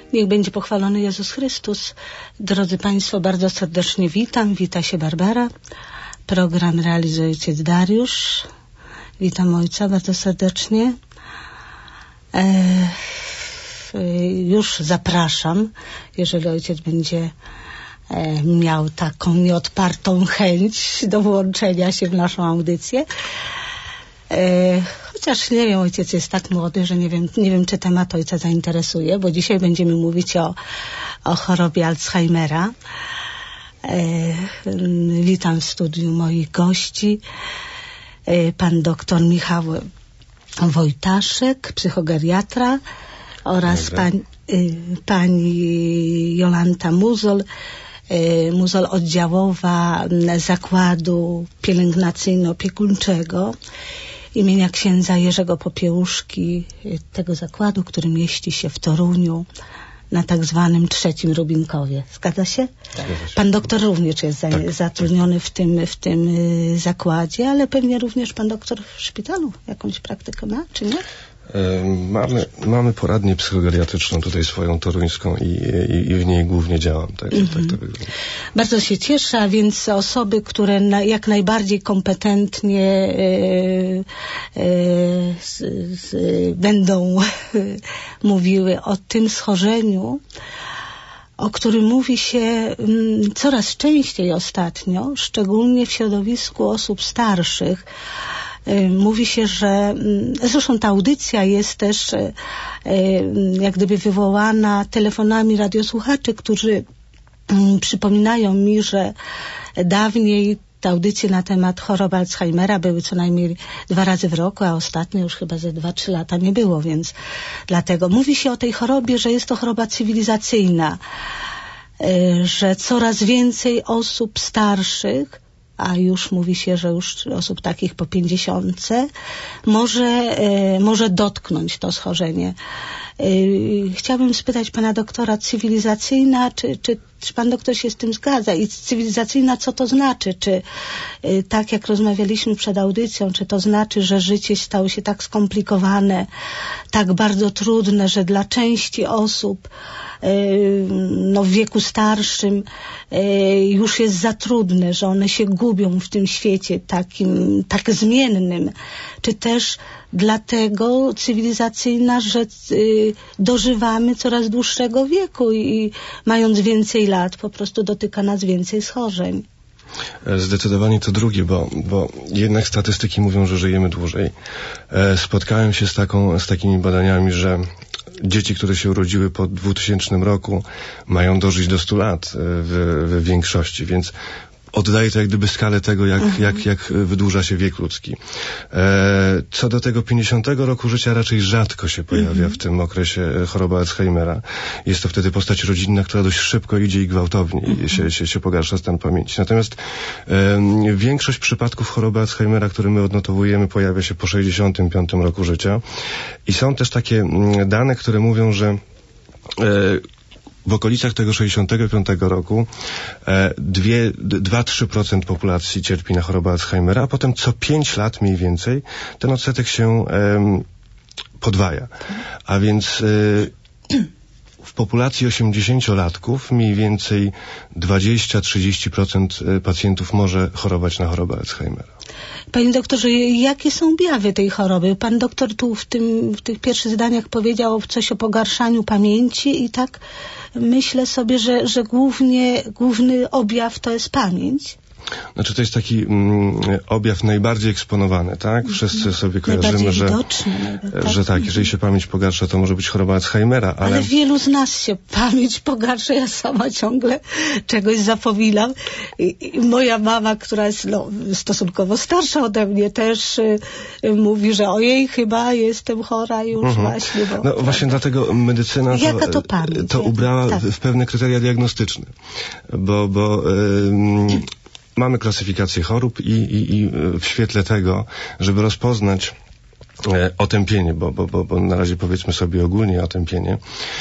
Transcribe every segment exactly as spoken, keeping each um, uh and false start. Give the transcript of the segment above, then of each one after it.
Niech będzie pochwalony Jezus Chrystus. Drodzy Państwo, bardzo serdecznie witam. Wita się Barbara. Program realizuje ojciec Dariusz. Witam ojca bardzo serdecznie. E, już zapraszam, jeżeli ojciec będzie e, miał taką nieodpartą chęć do włączenia się w naszą audycję. E, chociaż nie wiem, ojciec jest tak młody, że nie wiem, nie wiem, czy temat ojca zainteresuje, bo dzisiaj będziemy mówić o, o chorobie Alzheimera. E, witam w studiu moich gości. E, pan doktor Michał Wojtaszek, psychogeriatra, oraz pań, y, pani Jolanta Muzol, y, Muzol oddziałowa Zakładu Pielęgnacyjno-Opiekuńczego imienia księdza Jerzego Popiełuszki, y, tego zakładu, który mieści się w Toruniu na tak zwanym Trzecim Rubinkowie. Zgadza się? Tak. Pan doktor również jest za, tak, zatrudniony tak. w tym, w tym y, zakładzie, ale pewnie również pan doktor w szpitalu jakąś praktykę ma, czy nie? Mamy, mamy poradnię psychogeriatryczną tutaj swoją toruńską i, i, i w niej głównie działam. Tak, mm-hmm. tak to wygląda. Bardzo się cieszę, a więc osoby, które na, jak najbardziej kompetentnie e, e, z, z, będą mówiły o tym schorzeniu, o którym mówi się m, coraz częściej ostatnio, szczególnie w środowisku osób starszych. Mówi się, że zresztą ta audycja jest też jak gdyby wywołana telefonami radiosłuchaczy, którzy przypominają mi, że dawniej te audycje na temat choroby Alzheimera były co najmniej dwa razy w roku, a ostatnio już chyba ze dwa, trzy lata nie było, więc dlatego mówi się o tej chorobie, że jest to choroba cywilizacyjna, że coraz więcej osób starszych, a już mówi się, że już osób takich po pięćdziesiątce może, e, może dotknąć to schorzenie. E, chciałabym spytać pana doktora, cywilizacyjna, czy, czy, czy pan doktor się z tym zgadza? I cywilizacyjna, co to znaczy? Czy e, tak jak rozmawialiśmy przed audycją, czy to znaczy, że życie stało się tak skomplikowane, tak bardzo trudne, że dla części osób no, w wieku starszym już jest za trudne, że one się gubią w tym świecie takim, tak zmiennym, czy też dlatego cywilizacyjna, że dożywamy coraz dłuższego wieku i mając więcej lat po prostu dotyka nas więcej schorzeń. Zdecydowanie to drugie, bo, bo jednak statystyki mówią, że żyjemy dłużej. Spotkałem się z taką, z takimi badaniami, że dzieci, które się urodziły po dwutysięcznym roku, mają dożyć do stu lat w, w większości, więc oddaje to jak gdyby skalę tego, jak, mhm. jak, jak wydłuża się wiek ludzki. E, co do tego pięćdziesiątego roku życia raczej rzadko się pojawia mhm. w tym okresie choroba Alzheimera. Jest to wtedy postać rodzinna, która dość szybko idzie i gwałtownie mhm. się, się, się pogarsza stan pamięci. Natomiast e, większość przypadków choroby Alzheimera, które my odnotowujemy, pojawia się po sześćdziesiątym piątym roku życia. I są też takie dane, które mówią, że e, w okolicach tego sześćdziesiątego piątego roku dwa do trzech procent populacji cierpi na chorobę Alzheimera, a potem co pięć lat mniej więcej ten odsetek się um, podwaja. A więc y, w populacji osiemdziesięciolatków mniej więcej dwadzieścia do trzydziestu procent pacjentów może chorować na chorobę Alzheimera. Panie doktorze, jakie są objawy tej choroby? Pan doktor tu w, tym, w tych pierwszych zdaniach powiedział coś o pogarszaniu pamięci i tak myślę sobie, że, że głównie, główny objaw to jest pamięć. Znaczy to jest taki mm, objaw najbardziej eksponowany, tak? Wszyscy sobie kojarzymy, że, że tak, jeżeli się pamięć pogarsza, to może być choroba Alzheimera, ale... Ale wielu z nas się pamięć pogarsza, ja sama ciągle czegoś zapominam. I, i moja mama, która jest no, stosunkowo starsza ode mnie, też y, mówi, że ojej, chyba jestem chora już mhm. właśnie. Bo, no właśnie dlatego medycyna to, Jaka to, pamięć? to ubrała tak. w pewne kryteria diagnostyczne, bo... bo y, mamy klasyfikację chorób i, i, i w świetle tego, żeby rozpoznać e, otępienie, bo, bo, bo, bo na razie powiedzmy sobie ogólnie otępienie,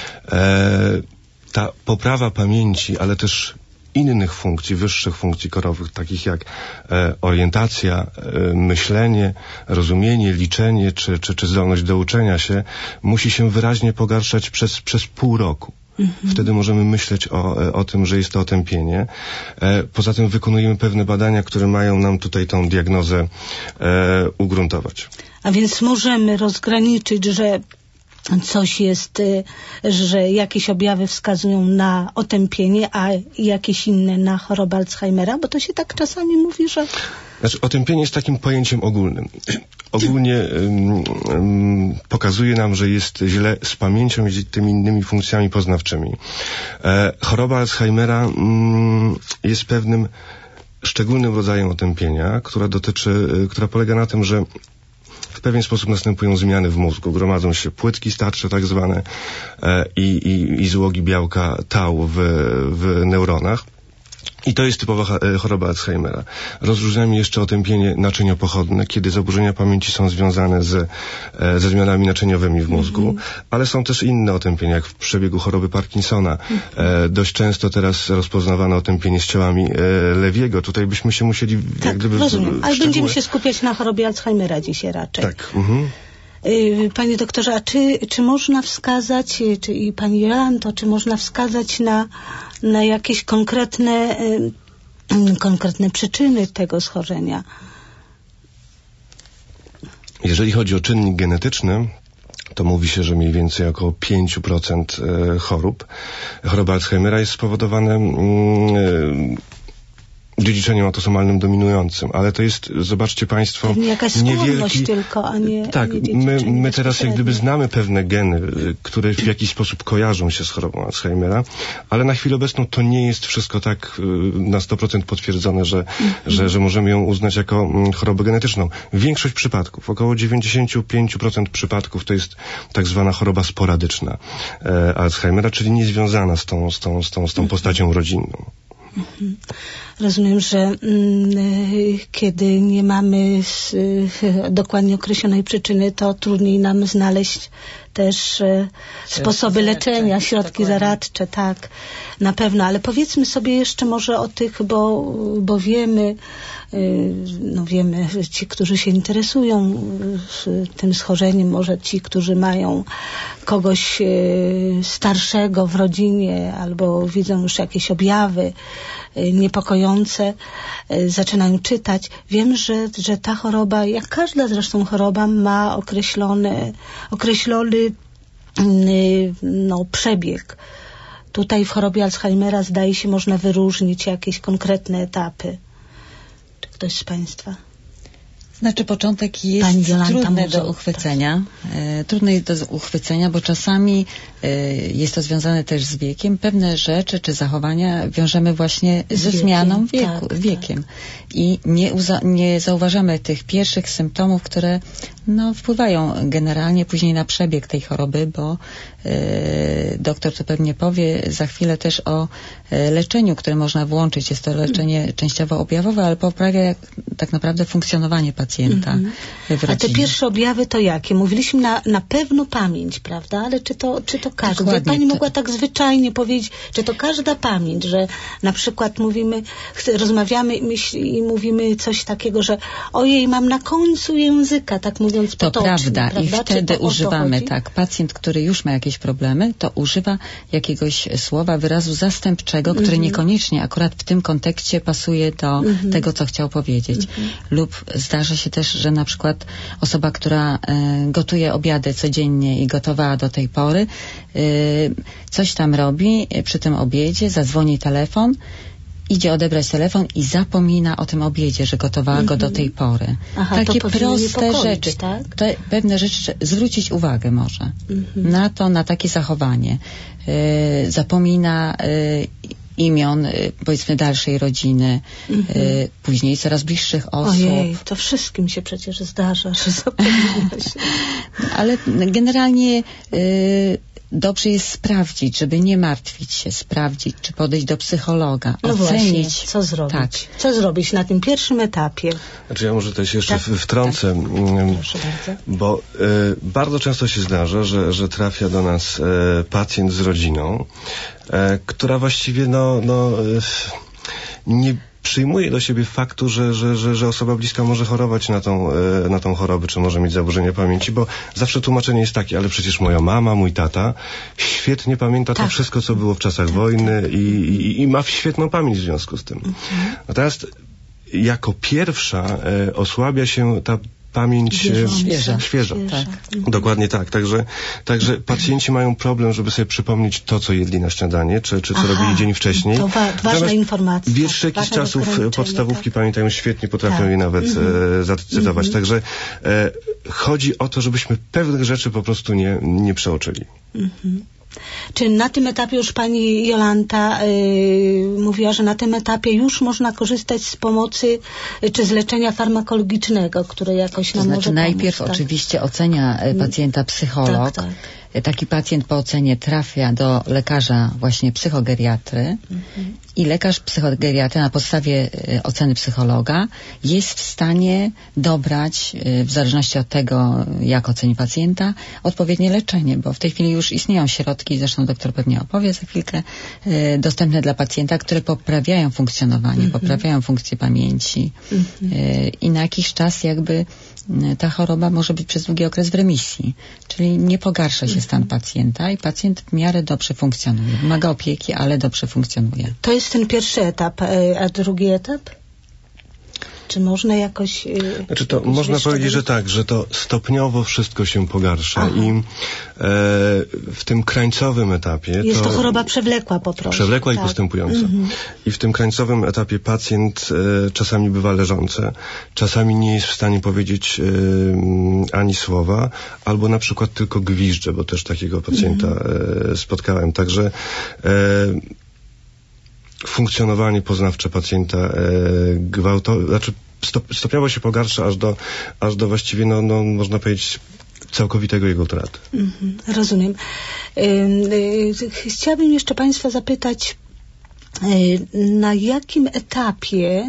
e, ta poprawa pamięci, ale też innych funkcji, wyższych funkcji korowych, takich jak e, orientacja, e, myślenie, rozumienie, liczenie, czy, czy, czy zdolność do uczenia się, musi się wyraźnie pogarszać przez, przez pół roku. Mhm. Wtedy możemy myśleć o, o tym, że jest to otępienie. E, poza tym wykonujemy pewne badania, które mają nam tutaj tą diagnozę e, ugruntować. A więc możemy rozgraniczyć, że coś jest, że jakieś objawy wskazują na otępienie, a jakieś inne na chorobę Alzheimera, bo to się tak czasami mówi, że... Znaczy, otępienie jest takim pojęciem ogólnym. Ogólnie um, um, pokazuje nam, że jest źle z pamięcią i z tymi innymi funkcjami poznawczymi. E, choroba Alzheimera um, jest pewnym szczególnym rodzajem otępienia, która dotyczy, która polega na tym, że w pewien sposób następują zmiany w mózgu. Gromadzą się płytki starcze tak zwane e, i, i, i złogi białka tau w, w neuronach. I to jest typowa choroba Alzheimera. Rozróżniamy jeszcze otępienie naczyniopochodne, kiedy zaburzenia pamięci są związane z, ze zmianami naczyniowymi w mózgu, mm-hmm. ale są też inne otępienia, jak w przebiegu choroby Parkinsona. Mm-hmm. E, dość często teraz rozpoznawane otępienie z ciałami e, Lewiego. Tutaj byśmy się musieli... Tak, jak gdyby rozumiem. Ale szczegóły... będziemy się skupiać na chorobie Alzheimera dzisiaj raczej. Tak. Mm-hmm. Panie doktorze, a czy, czy można wskazać, czy i pani Jolanto, czy można wskazać na, na jakieś konkretne, konkretne przyczyny tego schorzenia? Jeżeli chodzi o czynnik genetyczny, to mówi się, że mniej więcej około pięć procent chorób. Choroba Alzheimera jest spowodowana mm, dziedziczeniem autosomalnym dominującym, ale to jest, zobaczcie Państwo, pewnie jakaś skłonność niewielki... tylko, a nie Tak, a nie my, my teraz jak gdyby znamy pewne geny, które w jakiś sposób kojarzą się z chorobą Alzheimera, ale na chwilę obecną to nie jest wszystko tak na sto procent potwierdzone, że, mm-hmm. że, że możemy ją uznać jako chorobę genetyczną. Większość przypadków, około dziewięćdziesiąt pięć procent przypadków to jest tak zwana choroba sporadyczna e, Alzheimera, czyli niezwiązana z tą, z tą, z tą, z tą postacią rodzinną. Mhm. Rozumiem, że mm, kiedy nie mamy z, y, dokładnie określonej przyczyny, to trudniej nam znaleźć też y, sposoby leczenia, środki zaradcze, tak, na pewno. Ale powiedzmy sobie jeszcze może o tych, bo, bo wiemy, y, no wiemy, że ci, którzy się interesują y, tym schorzeniem, może ci, którzy mają kogoś y, starszego w rodzinie albo widzą już jakieś objawy y, niepokojące, y, zaczynają czytać. Wiem, że, że ta choroba, jak każda zresztą choroba, ma określony, określony y, no, przebieg. Tutaj w chorobie Alzheimera zdaje się można wyróżnić jakieś konkretne etapy. Czy ktoś z Państwa? Znaczy początek jest trudny do uchwycenia. E, trudny do uchwycenia, bo czasami e, jest to związane też z wiekiem. Pewne rzeczy czy zachowania wiążemy właśnie z ze wiekiem, zmianą wieku, tak, wiekiem. Tak. I nie, uza- nie zauważamy tych pierwszych symptomów, które no, wpływają generalnie później na przebieg tej choroby, bo e, doktor tu pewnie powie za chwilę też o e, leczeniu, które można włączyć. Jest to leczenie mm. częściowo objawowe, ale poprawia jak, tak naprawdę funkcjonowanie pacjenta mm-hmm. w rodzinie. A te pierwsze objawy to jakie? Mówiliśmy na, na pewno pamięć, prawda? Ale czy to, czy to każda? Dokładnie. Pani mogła tak zwyczajnie powiedzieć, czy to każda pamięć, że na przykład mówimy, rozmawiamy myśl, i mówimy coś takiego, że ojej, mam na końcu języka, tak mówiąc to potocznie. Prawda. Prawda? I wtedy to używamy, tak, pacjent, który już ma jakieś problemy, to używa jakiegoś słowa, wyrazu zastępczego, który mm-hmm. niekoniecznie akurat w tym kontekście pasuje do mm-hmm. tego, co chciał powiedzieć. Mm-hmm. Lub zdarza się też, że na przykład osoba, która y, gotuje obiady codziennie i gotowała do tej pory, y, coś tam robi przy tym obiedzie, zadzwoni telefon, idzie odebrać telefon i zapomina o tym obiedzie, że gotowała mm-hmm. go do tej pory. Aha, takie proste rzeczy. Tak? To pewne rzeczy, zwrócić uwagę może mm-hmm. na to, na takie zachowanie. Y, zapomina y, imion, powiedzmy, dalszej rodziny, mm-hmm. y, później coraz bliższych osób. Ojej, to wszystkim się przecież zdarza, że zapomina się. Ale generalnie y, dobrze jest sprawdzić, żeby nie martwić się, sprawdzić, czy podejść do psychologa, no ocenić. Właśnie, co zrobić? Tak. Co zrobić na tym pierwszym etapie? Znaczy ja może tutaj się jeszcze tak, wtrącę, tak. Proszę bardzo. Bo y, bardzo często się zdarza, że, że trafia do nas y, pacjent z rodziną, y, która właściwie no, no y, nie przyjmuje do siebie faktu, że, że, że, że osoba bliska może chorować na tą, na tą chorobę, czy może mieć zaburzenia pamięci, bo zawsze tłumaczenie jest takie, ale przecież moja mama, mój tata świetnie pamięta tak. to wszystko, co było w czasach tak, wojny tak. I, i, i ma świetną pamięć w związku z tym. Mhm. Natomiast jako pierwsza e, osłabia się ta pamięć świeża. świeża. Tak. Dokładnie tak. Także, także pacjenci mają problem, żeby sobie przypomnieć to, co jedli na śniadanie, czy, czy co Aha, robili dzień wcześniej. To wa- ważna informacja. Wiesz, jakichś czasów podstawówki tak. pamiętają świetnie, potrafią tak. je nawet mm-hmm. e, zacytować. Mm-hmm. Także e, chodzi o to, żebyśmy pewnych rzeczy po prostu nie, nie przeoczyli. Mm-hmm. Czy na tym etapie już pani Jolanta y, mówiła, że na tym etapie już można korzystać z pomocy y, czy z leczenia farmakologicznego, które jakoś nam to znaczy może najpierw pomóc, oczywiście tak? ocenia pacjenta psycholog. Tak, tak. Taki pacjent po ocenie trafia do lekarza właśnie psychogeriatry mhm. i lekarz psychogeriatry na podstawie oceny psychologa jest w stanie dobrać, w zależności od tego, jak oceni pacjenta, odpowiednie leczenie, bo w tej chwili już istnieją środki, zresztą doktor pewnie opowie za chwilkę, dostępne dla pacjenta, które poprawiają funkcjonowanie, mhm. poprawiają funkcję pamięci mhm. i na jakiś czas jakby ta choroba może być przez długi okres w remisji, czyli nie pogarsza się stan pacjenta i pacjent w miarę dobrze funkcjonuje. Wymaga opieki, ale dobrze funkcjonuje. To jest ten pierwszy etap, a drugi etap? Czy można jakoś... Znaczy to jakoś można powiedzieć, że tak, że to stopniowo wszystko się pogarsza. Aha. I e, w tym krańcowym etapie... Jest to, to choroba przewlekła po prostu. Przewlekła tak. i postępująca. Mhm. I w tym krańcowym etapie pacjent e, czasami bywa leżący, czasami nie jest w stanie powiedzieć e, ani słowa, albo na przykład tylko gwizdże, bo też takiego pacjenta mhm. e, spotkałem. Także... E, funkcjonowanie poznawcze pacjenta e, gwałto, znaczy stop, stopniowo się pogarsza aż do, aż do właściwie, no, no można powiedzieć, całkowitego jego utraty. Mm-hmm, rozumiem. Y, y, chciałabym jeszcze państwa zapytać, y, na jakim etapie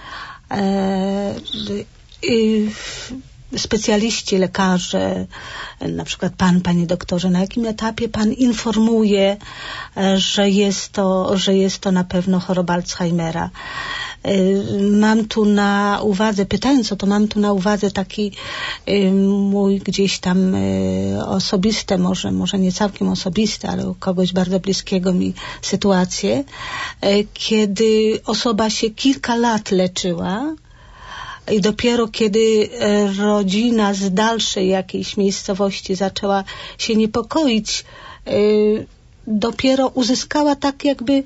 y, y, specjaliści, lekarze, na przykład pan, panie doktorze, na jakim etapie pan informuje, że jest to, że jest to na pewno choroba Alzheimera? Mam tu na uwadze, pytając o to, mam tu na uwadze taki mój gdzieś tam osobiste, może, może nie całkiem osobiste, ale u kogoś bardzo bliskiego mi sytuację, kiedy osoba się kilka lat leczyła, i dopiero kiedy rodzina z dalszej jakiejś miejscowości zaczęła się niepokoić, dopiero uzyskała tak jakby,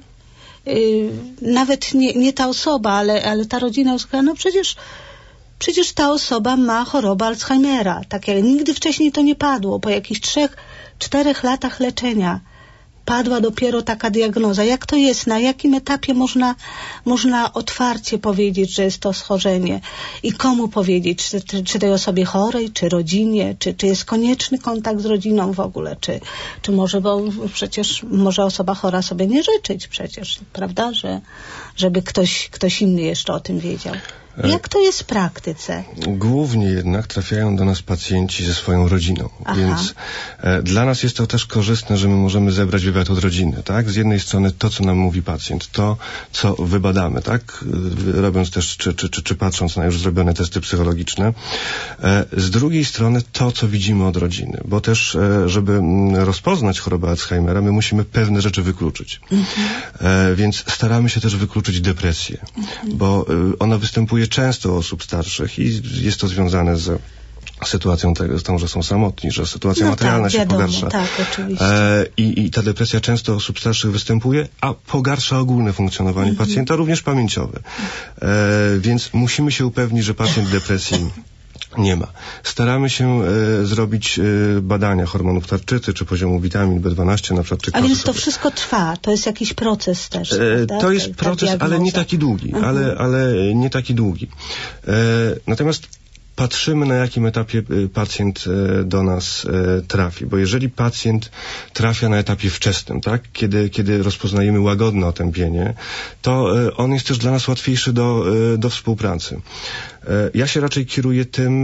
nawet nie, nie ta osoba, ale, ale ta rodzina uzyskała, no przecież, przecież ta osoba ma chorobę Alzheimera. Tak jak nigdy wcześniej to nie padło. Po jakichś trzech, czterech latach leczenia padła dopiero taka diagnoza. Jak to jest? Na jakim etapie można, można otwarcie powiedzieć, że jest to schorzenie? I komu powiedzieć? Czy, czy, czy tej osobie chorej, czy rodzinie? Czy, czy jest konieczny kontakt z rodziną w ogóle? Czy, czy może, bo przecież może osoba chora sobie nie życzyć przecież, prawda? Że, żeby ktoś, ktoś inny jeszcze o tym wiedział. Jak to jest w praktyce? Głównie jednak trafiają do nas pacjenci ze swoją rodziną, Aha. więc e, dla nas jest to też korzystne, że my możemy zebrać wywiad od rodziny, tak? Z jednej strony to, co nam mówi pacjent, to, co wybadamy, tak? Robiąc też, czy, czy, czy, czy patrząc na już zrobione testy psychologiczne. E, z drugiej strony to, co widzimy od rodziny, bo też, e, żeby rozpoznać chorobę Alzheimera, my musimy pewne rzeczy wykluczyć. Mhm. E, więc staramy się też wykluczyć depresję, mhm. bo e, ona występuje często u osób starszych i jest to związane z sytuacją tego, z tą, że są samotni, że sytuacja no materialna tak, się wiadomo, pogarsza. Tak, oczywiście. E, i, I ta depresja często u osób starszych występuje, a pogarsza ogólne funkcjonowanie mm-hmm. pacjenta, również pamięciowe. E, więc musimy się upewnić, że pacjent depresji nie ma. Staramy się e, zrobić e, badania hormonów tarczycy, czy poziomu witamin B dwanaście na przykład. Czy a więc to wszystko trwa, to jest jakiś proces też, e, To jest ta, ta proces, diagnoza. Ale nie taki długi, uh-huh. ale, ale nie taki długi. E, natomiast patrzymy, na jakim etapie pacjent do nas trafi, bo jeżeli pacjent trafia na etapie wczesnym, tak, kiedy, kiedy rozpoznajemy łagodne otępienie, to on jest też dla nas łatwiejszy do, do współpracy. Ja się raczej kieruję tym,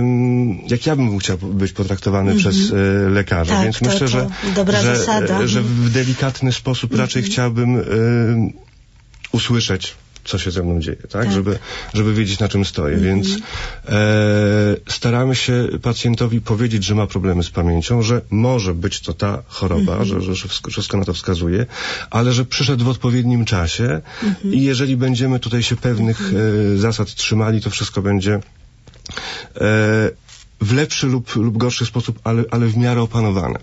jak ja bym chciał być potraktowany mm-hmm. przez lekarza, tak, więc to, myślę, to że, dobra że, że w delikatny sposób mm-hmm. raczej chciałbym usłyszeć co się ze mną dzieje, tak? Tak. Żeby, żeby wiedzieć, na czym stoję. Mm-hmm. Więc e, staramy się pacjentowi powiedzieć, że ma problemy z pamięcią, że może być to ta choroba, mm-hmm. że, że wszystko, wszystko na to wskazuje, ale że przyszedł w odpowiednim czasie mm-hmm. i jeżeli będziemy tutaj się pewnych mm-hmm. e, zasad trzymali, to wszystko będzie e, w lepszy lub, lub gorszy sposób, ale, ale w miarę opanowane.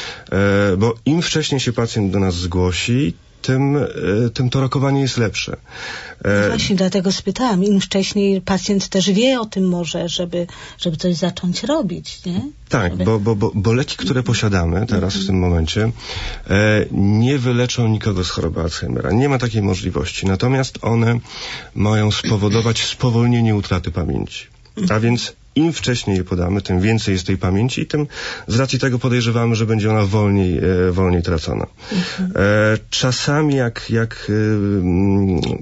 E, bo im wcześniej się pacjent do nas zgłosi, tym, e, tym to rokowanie jest lepsze. E, no właśnie, dlatego spytałam. Im wcześniej pacjent też wie o tym może, żeby, żeby coś zacząć robić, nie? Tak, żeby... bo, bo, bo, bo leki, które posiadamy teraz w tym momencie, e, nie wyleczą nikogo z choroby Alzheimera. Nie ma takiej możliwości. Natomiast one mają spowodować spowolnienie utraty pamięci. A więc im wcześniej je podamy, tym więcej jest tej pamięci i tym z racji tego podejrzewamy, że będzie ona wolniej, e, wolniej tracona. Mhm. E, czasami jak, jak e,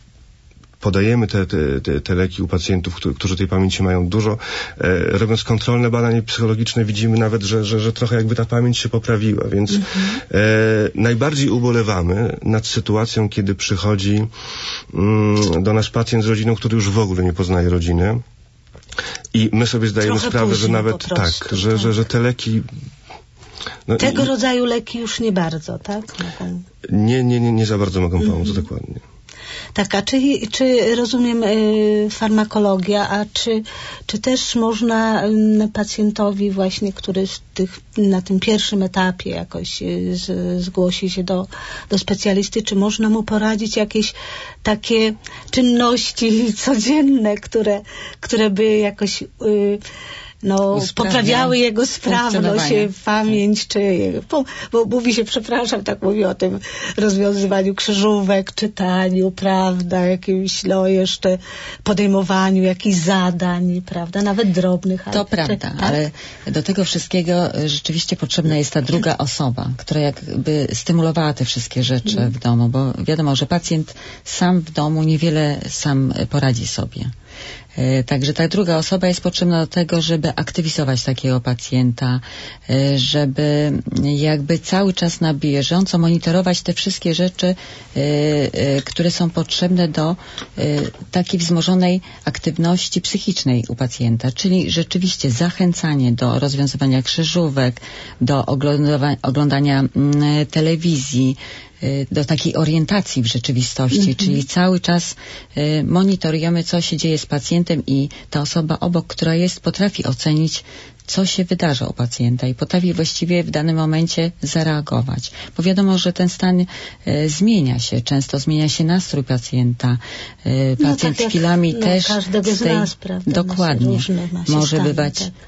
podajemy te, te, te leki u pacjentów, którzy, którzy tej pamięci mają dużo, e, robiąc kontrolne badanie psychologiczne, widzimy nawet, że, że, że trochę jakby ta pamięć się poprawiła, więc mhm. e, najbardziej ubolewamy nad sytuacją, kiedy przychodzi mm, do nas pacjent z rodziną, który już w ogóle nie poznaje rodziny. I my sobie zdajemy Trochę sprawę, że nawet prostu, tak, że, tak. Że, że te leki... No, Tego i, rodzaju leki już nie bardzo, tak? Mogą... Nie, nie, nie, nie za bardzo mogą pomóc, mm-hmm. dokładnie. Tak, a czy, czy rozumiem y, farmakologia, a czy, czy też można y, pacjentowi właśnie, który z tych, na tym pierwszym etapie jakoś y, z, zgłosi się do, do specjalisty, czy można mu poradzić jakieś takie czynności codzienne, które, które by jakoś... Y, no, poprawiały jego sprawność, pamięć, czy, bo, bo mówi się, przepraszam, tak mówi o tym rozwiązywaniu krzyżówek, czytaniu, prawda, jakimś, no, jeszcze podejmowaniu jakichś zadań, prawda, nawet drobnych. To ale, prawda, tak? ale do tego wszystkiego rzeczywiście potrzebna jest ta druga osoba, która jakby stymulowała te wszystkie rzeczy hmm. w domu, bo wiadomo, że pacjent sam w domu niewiele sam poradzi sobie. Także ta druga osoba jest potrzebna do tego, żeby aktywizować takiego pacjenta, żeby jakby cały czas na bieżąco monitorować te wszystkie rzeczy, które są potrzebne do takiej wzmożonej aktywności psychicznej u pacjenta, czyli rzeczywiście zachęcanie do rozwiązywania krzyżówek, do oglądania telewizji, do takiej orientacji w rzeczywistości, mm-hmm. czyli cały czas y, monitorujemy, co się dzieje z pacjentem i ta osoba obok, która jest, potrafi ocenić, co się wydarza u pacjenta i potrafi właściwie w danym momencie zareagować. Bo wiadomo, że ten stan y, zmienia się, często zmienia się nastrój pacjenta. Y, pacjent no tak chwilami jak, też... No, każdego z tej, nas, prawda? Dokładnie. Różne ma się może stanie, bywać... Tak.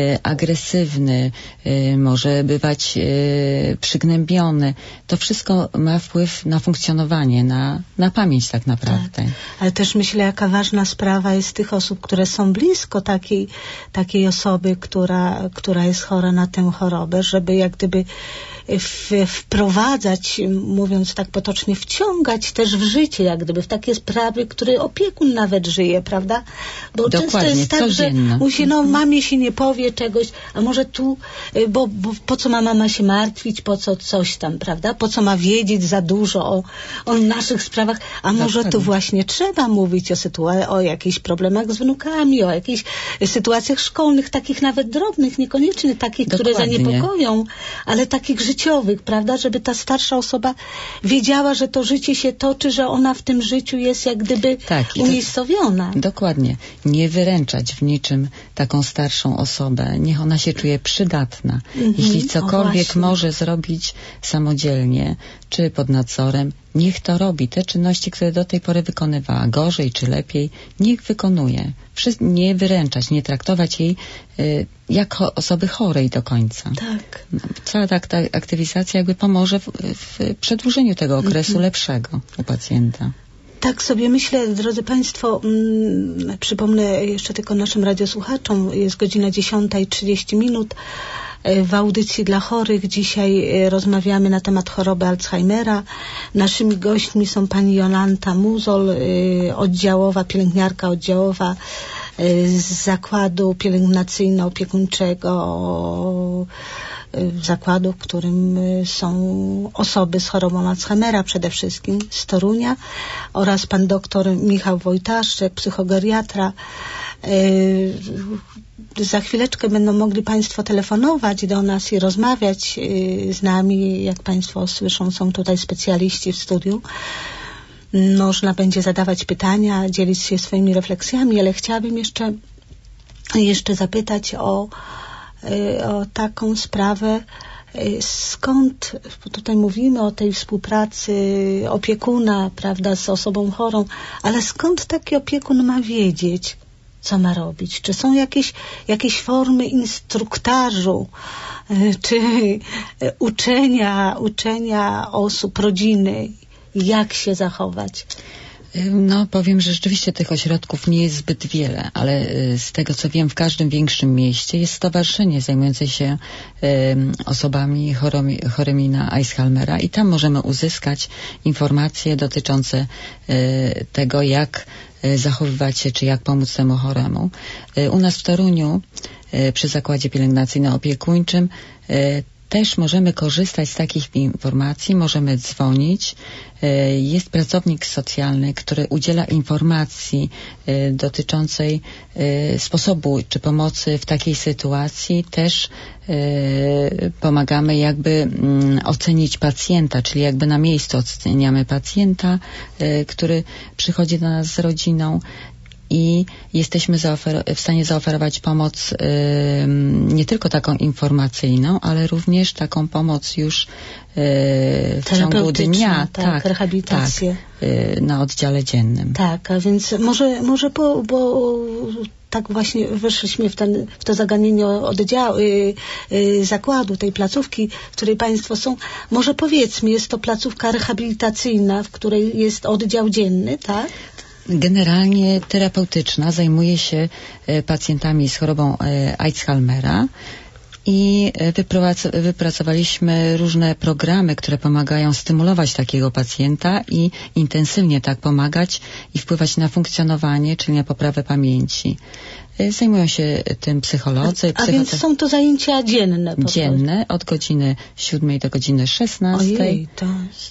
agresywny, może bywać przygnębiony. To wszystko ma wpływ na funkcjonowanie, na, na pamięć tak naprawdę. Tak. Ale też myślę, jaka ważna sprawa jest tych osób, które są blisko takiej, takiej osoby, która, która jest chora na tę chorobę, żeby jak gdyby w, wprowadzać, mówiąc tak potocznie, wciągać też w życie, jak gdyby w takie sprawy, które opiekun nawet żyje, prawda? Bo Dokładnie, często jest tak, codzienno. Że musi, no mamie się nie powie czegoś, a może tu, bo, bo po co ma mama się martwić, po co coś tam, prawda? Po co ma wiedzieć za dużo o, o naszych sprawach, a może Dokładnie. tu właśnie trzeba mówić o sytuacji, o jakichś problemach z wnukami, o jakichś sytuacjach szkolnych, takich nawet drobnych, niekoniecznie takich, Dokładnie. które zaniepokoją, ale takich życiowych, prawda? Żeby ta starsza osoba wiedziała, że to życie się toczy, że ona w tym życiu jest jak gdyby tak, umiejscowiona. To, dokładnie. Nie wyręczać w niczym taką starszą osobę. Niech ona się czuje przydatna. Mm-hmm. Jeśli cokolwiek może zrobić samodzielnie, czy pod nadzorem, niech to robi. Te czynności, które do tej pory wykonywała, gorzej czy lepiej, niech wykonuje. Nie wyręczać, nie traktować jej y, jako osoby chorej do końca. Tak. Cała ta, ta aktywizacja jakby pomoże w, w przedłużeniu tego okresu mm-hmm. lepszego u pacjenta. Tak sobie myślę, drodzy Państwo, mm, przypomnę jeszcze tylko naszym radiosłuchaczom, jest godzina dziesiąta i trzydzieści minut. W audycji dla chorych dzisiaj rozmawiamy na temat choroby Alzheimera. Naszymi gośćmi są pani Jolanta Muzol, oddziałowa, pielęgniarka oddziałowa z zakładu pielęgnacyjno-opiekuńczego zakładu, w którym są osoby z chorobą Alzheimera, przede wszystkim z Torunia, oraz pan doktor Michał Wojtaszek, psychogeriatra. Za chwileczkę będą mogli Państwo telefonować do nas i rozmawiać z nami. Jak Państwo słyszą, są tutaj specjaliści w studiu. Można będzie zadawać pytania, dzielić się swoimi refleksjami, ale chciałabym jeszcze, jeszcze zapytać o, o taką sprawę, skąd, tutaj mówimy o tej współpracy opiekuna, prawda, z osobą chorą, ale skąd taki opiekun ma wiedzieć, co ma robić? Czy są jakieś, jakieś formy instruktażu, czy uczenia, uczenia osób, rodziny, jak się zachować? No, powiem, że rzeczywiście tych ośrodków nie jest zbyt wiele, ale z tego, co wiem, w każdym większym mieście jest stowarzyszenie zajmujące się um, osobami chorymi, chorymi na Alzheimera i tam możemy uzyskać informacje dotyczące um, tego, jak um, zachowywać się, czy jak pomóc temu choremu. Um, u nas w Toruniu, um, przy zakładzie pielęgnacyjno-opiekuńczym, um, też możemy korzystać z takich informacji, możemy dzwonić. Jest pracownik socjalny, który udziela informacji dotyczącej sposobu czy pomocy w takiej sytuacji. Też pomagamy jakby ocenić pacjenta, czyli jakby na miejscu oceniamy pacjenta, który przychodzi do nas z rodziną. I jesteśmy zaofer- w stanie zaoferować pomoc y, nie tylko taką informacyjną, ale również taką pomoc już y, w ciągu dnia. Tak, tak, rehabilitację. Tak, y, na oddziale dziennym. Tak, a więc może, może po, bo tak właśnie weszliśmy w, ten, w to zagadnienie oddziału, y, y, zakładu, tej placówki, w której Państwo są. Może powiedzmy, jest to placówka rehabilitacyjna, w której jest oddział dzienny, tak? Generalnie terapeutyczna, zajmuje się pacjentami z chorobą Alzheimera i wyprac- wypracowaliśmy różne programy, które pomagają stymulować takiego pacjenta i intensywnie tak pomagać i wpływać na funkcjonowanie, czyli na poprawę pamięci. Zajmują się tym psycholodzy. A, a więc są to zajęcia dzienne? Dzienne, od godziny siódmej do godziny szesnastej. Ojej, to...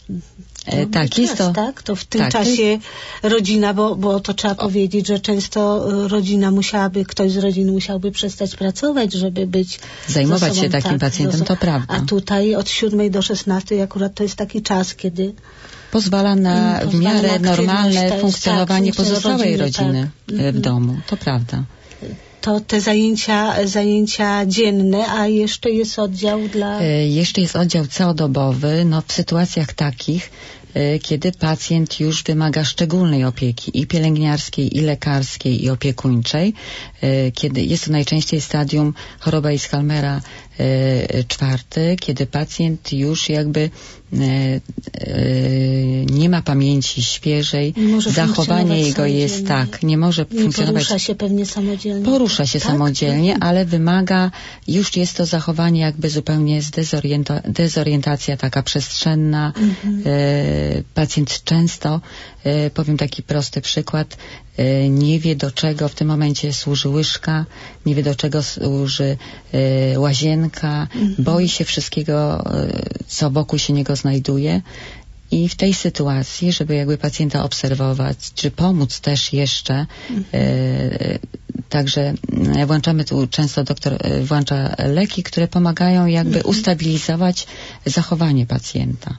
E, tak, czas, jest to. Tak, to w tym tak, czasie jest... rodzina, bo, bo to trzeba o. powiedzieć, że często rodzina musiałaby, ktoś z rodziny musiałby przestać pracować, żeby być zajmować sobą, się takim tak, pacjentem, to prawda. A tutaj od siódmej do szesnastej akurat to jest taki czas, kiedy pozwala na pozwala w miarę na normalne też, funkcjonowanie tak, pozostałej rodziny, rodziny tak. w domu, to prawda. To te zajęcia, zajęcia dzienne, a jeszcze jest oddział dla... E, jeszcze jest oddział całodobowy, no w sytuacjach takich, e, kiedy pacjent już wymaga szczególnej opieki i pielęgniarskiej, i lekarskiej, i opiekuńczej, e, kiedy jest to najczęściej stadium choroby Alzheimera e, czwarty, kiedy pacjent już jakby e, e, nie ma pamięci świeżej, zachowanie jego jest tak, nie może nie funkcjonować. Porusza się pewnie samodzielnie. Porusza się tak? samodzielnie, mhm. ale wymaga, już jest to zachowanie jakby zupełnie zdezorienta, dezorientacja taka przestrzenna. Mhm. E, pacjent często, e, powiem taki prosty przykład, e, nie wie do czego w tym momencie służy łyżka, nie wie do czego służy e, łazienka, mhm. boi się wszystkiego, e, co wokół się niego znajduje. I w tej sytuacji, żeby jakby pacjenta obserwować, czy pomóc też jeszcze, mhm. e, także włączamy tu, często doktor włącza leki, które pomagają jakby mhm. ustabilizować zachowanie pacjenta.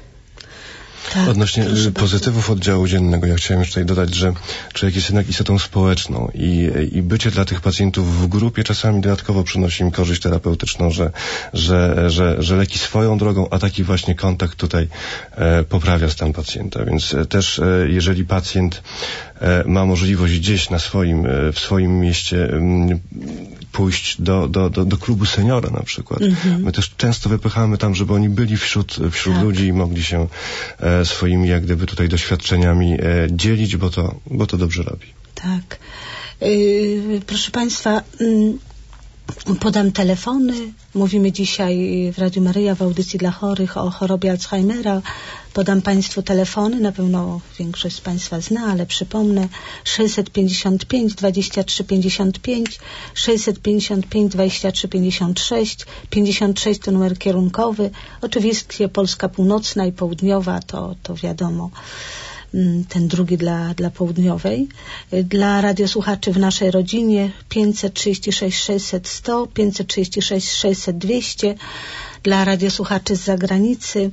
Tak, odnośnie pozytywów oddziału dziennego, ja chciałem jeszcze tutaj dodać, że człowiek jest jednak istotą społeczną i, i bycie dla tych pacjentów w grupie czasami dodatkowo przynosi im korzyść terapeutyczną, że, że, że, że leki swoją drogą, a taki właśnie kontakt tutaj e, poprawia stan pacjenta. Więc e, też e, jeżeli pacjent e, ma możliwość gdzieś na swoim, e, w swoim mieście m, pójść do, do, do, do klubu seniora na przykład. Mhm. My też często wypychamy tam, żeby oni byli wśród, wśród tak. ludzi i mogli się e, swoimi jak gdyby tutaj doświadczeniami e, dzielić, bo to, bo to dobrze robi. Tak. Yy, proszę Państwa, yy, Podam telefony. Mówimy dzisiaj w Radiu Maryja w audycji dla chorych o chorobie Alzheimera. Podam Państwu telefony, na pewno większość z Państwa zna, ale przypomnę. sześćset pięćdziesiąt pięć, dwadzieścia trzy pięćdziesiąt pięć, sześćset pięćdziesiąt pięć, dwadzieścia trzy pięćdziesiąt sześć, pięćdziesiąt sześć to numer kierunkowy. Oczywiście Polska Północna i Południowa to, to wiadomo. Ten drugi dla, dla południowej. Dla radiosłuchaczy w naszej rodzinie pięćset trzydzieści sześć sześćset sto, pięćset trzydzieści sześć sześćset dwieście. Dla radiosłuchaczy z zagranicy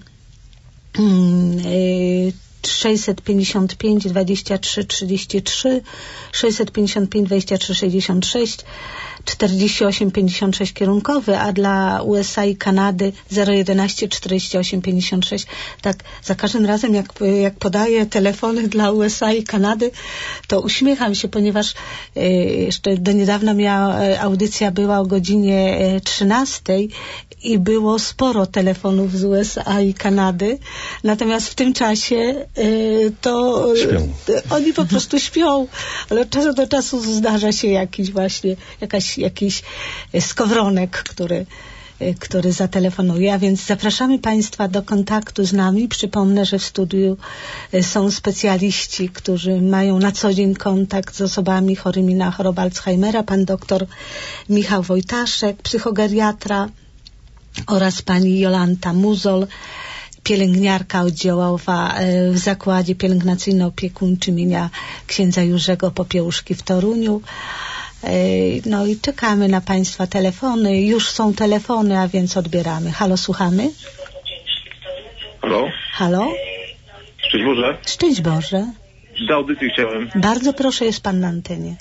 sześćset pięćdziesiąt pięć dwadzieścia trzy trzydzieści trzy, sześćset pięćdziesiąt pięć dwadzieścia trzy sześćdziesiąt sześć, czterdzieści osiem pięćdziesiąt sześć kierunkowy, a dla U S A i Kanady zero jedenaście czterdzieści osiem pięćdziesiąt sześć. Tak, za każdym razem jak, jak podaję telefony dla U S A i Kanady, to uśmiecham się, ponieważ y, jeszcze do niedawna miała audycja była o godzinie trzynastej i było sporo telefonów z U S A i Kanady, natomiast w tym czasie y, to śpią. Y, oni po prostu śpią, ale od czasu do czasu zdarza się jakiś właśnie jakaś, jakiś skowronek, który, który zatelefonuje, a więc zapraszamy Państwa do kontaktu z nami. Przypomnę, że w studiu są specjaliści, którzy mają na co dzień kontakt z osobami chorymi na chorobę Alzheimera, pan doktor Michał Wojtaszek, psychogeriatra, oraz pani Jolanta Muzol, pielęgniarka oddziałowa w zakładzie pielęgnacyjno-opiekuńczym imienia księdza Jerzego Popiełuszki w Toruniu. No i czekamy na Państwa telefony. Już są telefony, a więc odbieramy. Halo, słuchamy? Halo? Halo? Szczęść Boże. Szczęść Boże. Do audycji chciałem. Bardzo proszę, jest Pan na antenie.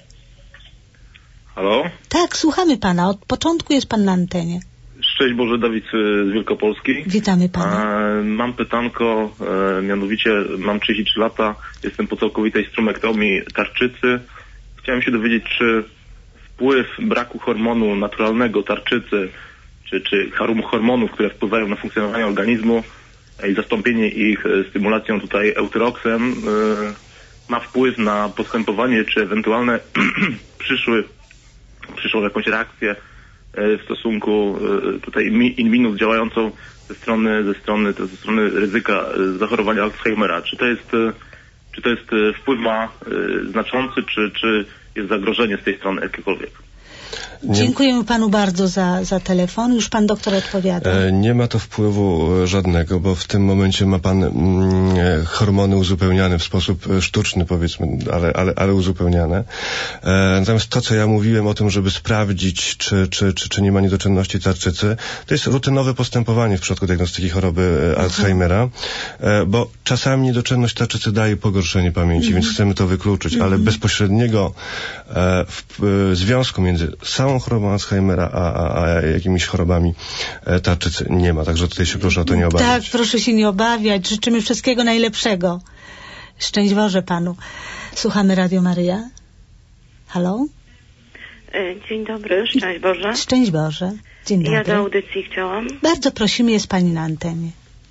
Halo? Tak, słuchamy Pana. Od początku jest Pan na antenie. Szczęść Boże, Dawid z Wielkopolski. Witamy Pana. E, mam pytanko, e, mianowicie mam trzydzieści trzy lata, jestem po całkowitej strumektomii tarczycy. Chciałem się dowiedzieć, czy wpływ braku hormonu naturalnego tarczycy, czy, czy hormonów, które wpływają na funkcjonowanie organizmu i zastąpienie ich stymulacją tutaj eutyroksem, e, ma wpływ na postępowanie, czy ewentualne przyszły, przyszłą jakąś reakcję w stosunku tutaj in minus działającą ze strony, ze strony, ze strony ryzyka zachorowania Alzheimera. Czy to jest, czy to jest wpływ ma znaczący, czy, czy jest zagrożenie z tej strony jakiekolwiek? Nie. Dziękujemy Panu bardzo za, za telefon. Już Pan doktor odpowiada. E, nie ma to wpływu żadnego, bo w tym momencie ma Pan mm, hormony uzupełniane w sposób sztuczny, powiedzmy, ale, ale, ale uzupełniane. E, natomiast to, co ja mówiłem o tym, żeby sprawdzić, czy, czy, czy, czy nie ma niedoczynności tarczycy, to jest rutynowe postępowanie w przypadku diagnostyki choroby Alzheimera, e, bo czasami niedoczynność tarczycy daje pogorszenie pamięci, mm. więc chcemy to wykluczyć, mm. ale bezpośredniego e, w, e, związku między samą chorobą Alzheimera, a, a, a jakimiś chorobami e, tarczycy nie ma. Także tutaj się proszę o to nie obawiać. Tak, proszę się nie obawiać. Życzymy wszystkiego najlepszego. Szczęść Boże Panu. Słuchamy Radio Maryja. Halo? Dzień dobry, szczęść Boże. Szczęść Boże. Dzień dobry. Ja do audycji chciałam. Bardzo prosimy, jest Pani na antenie.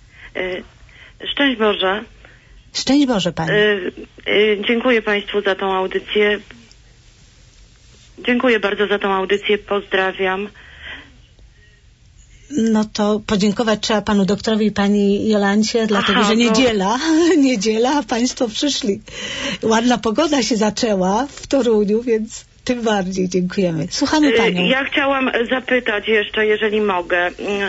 Szczęść Boże. Szczęść Boże Pani. Dziękuję Państwu za tą audycję. Dziękuję bardzo za tą audycję, pozdrawiam. No to podziękować trzeba Panu doktorowi i Pani Jolancie, dlatego Aha, że no. niedziela, niedziela, a Państwo przyszli. Ładna pogoda się zaczęła w Toruniu, więc tym bardziej dziękujemy. Słuchamy Panią. Ja chciałam zapytać jeszcze, jeżeli mogę.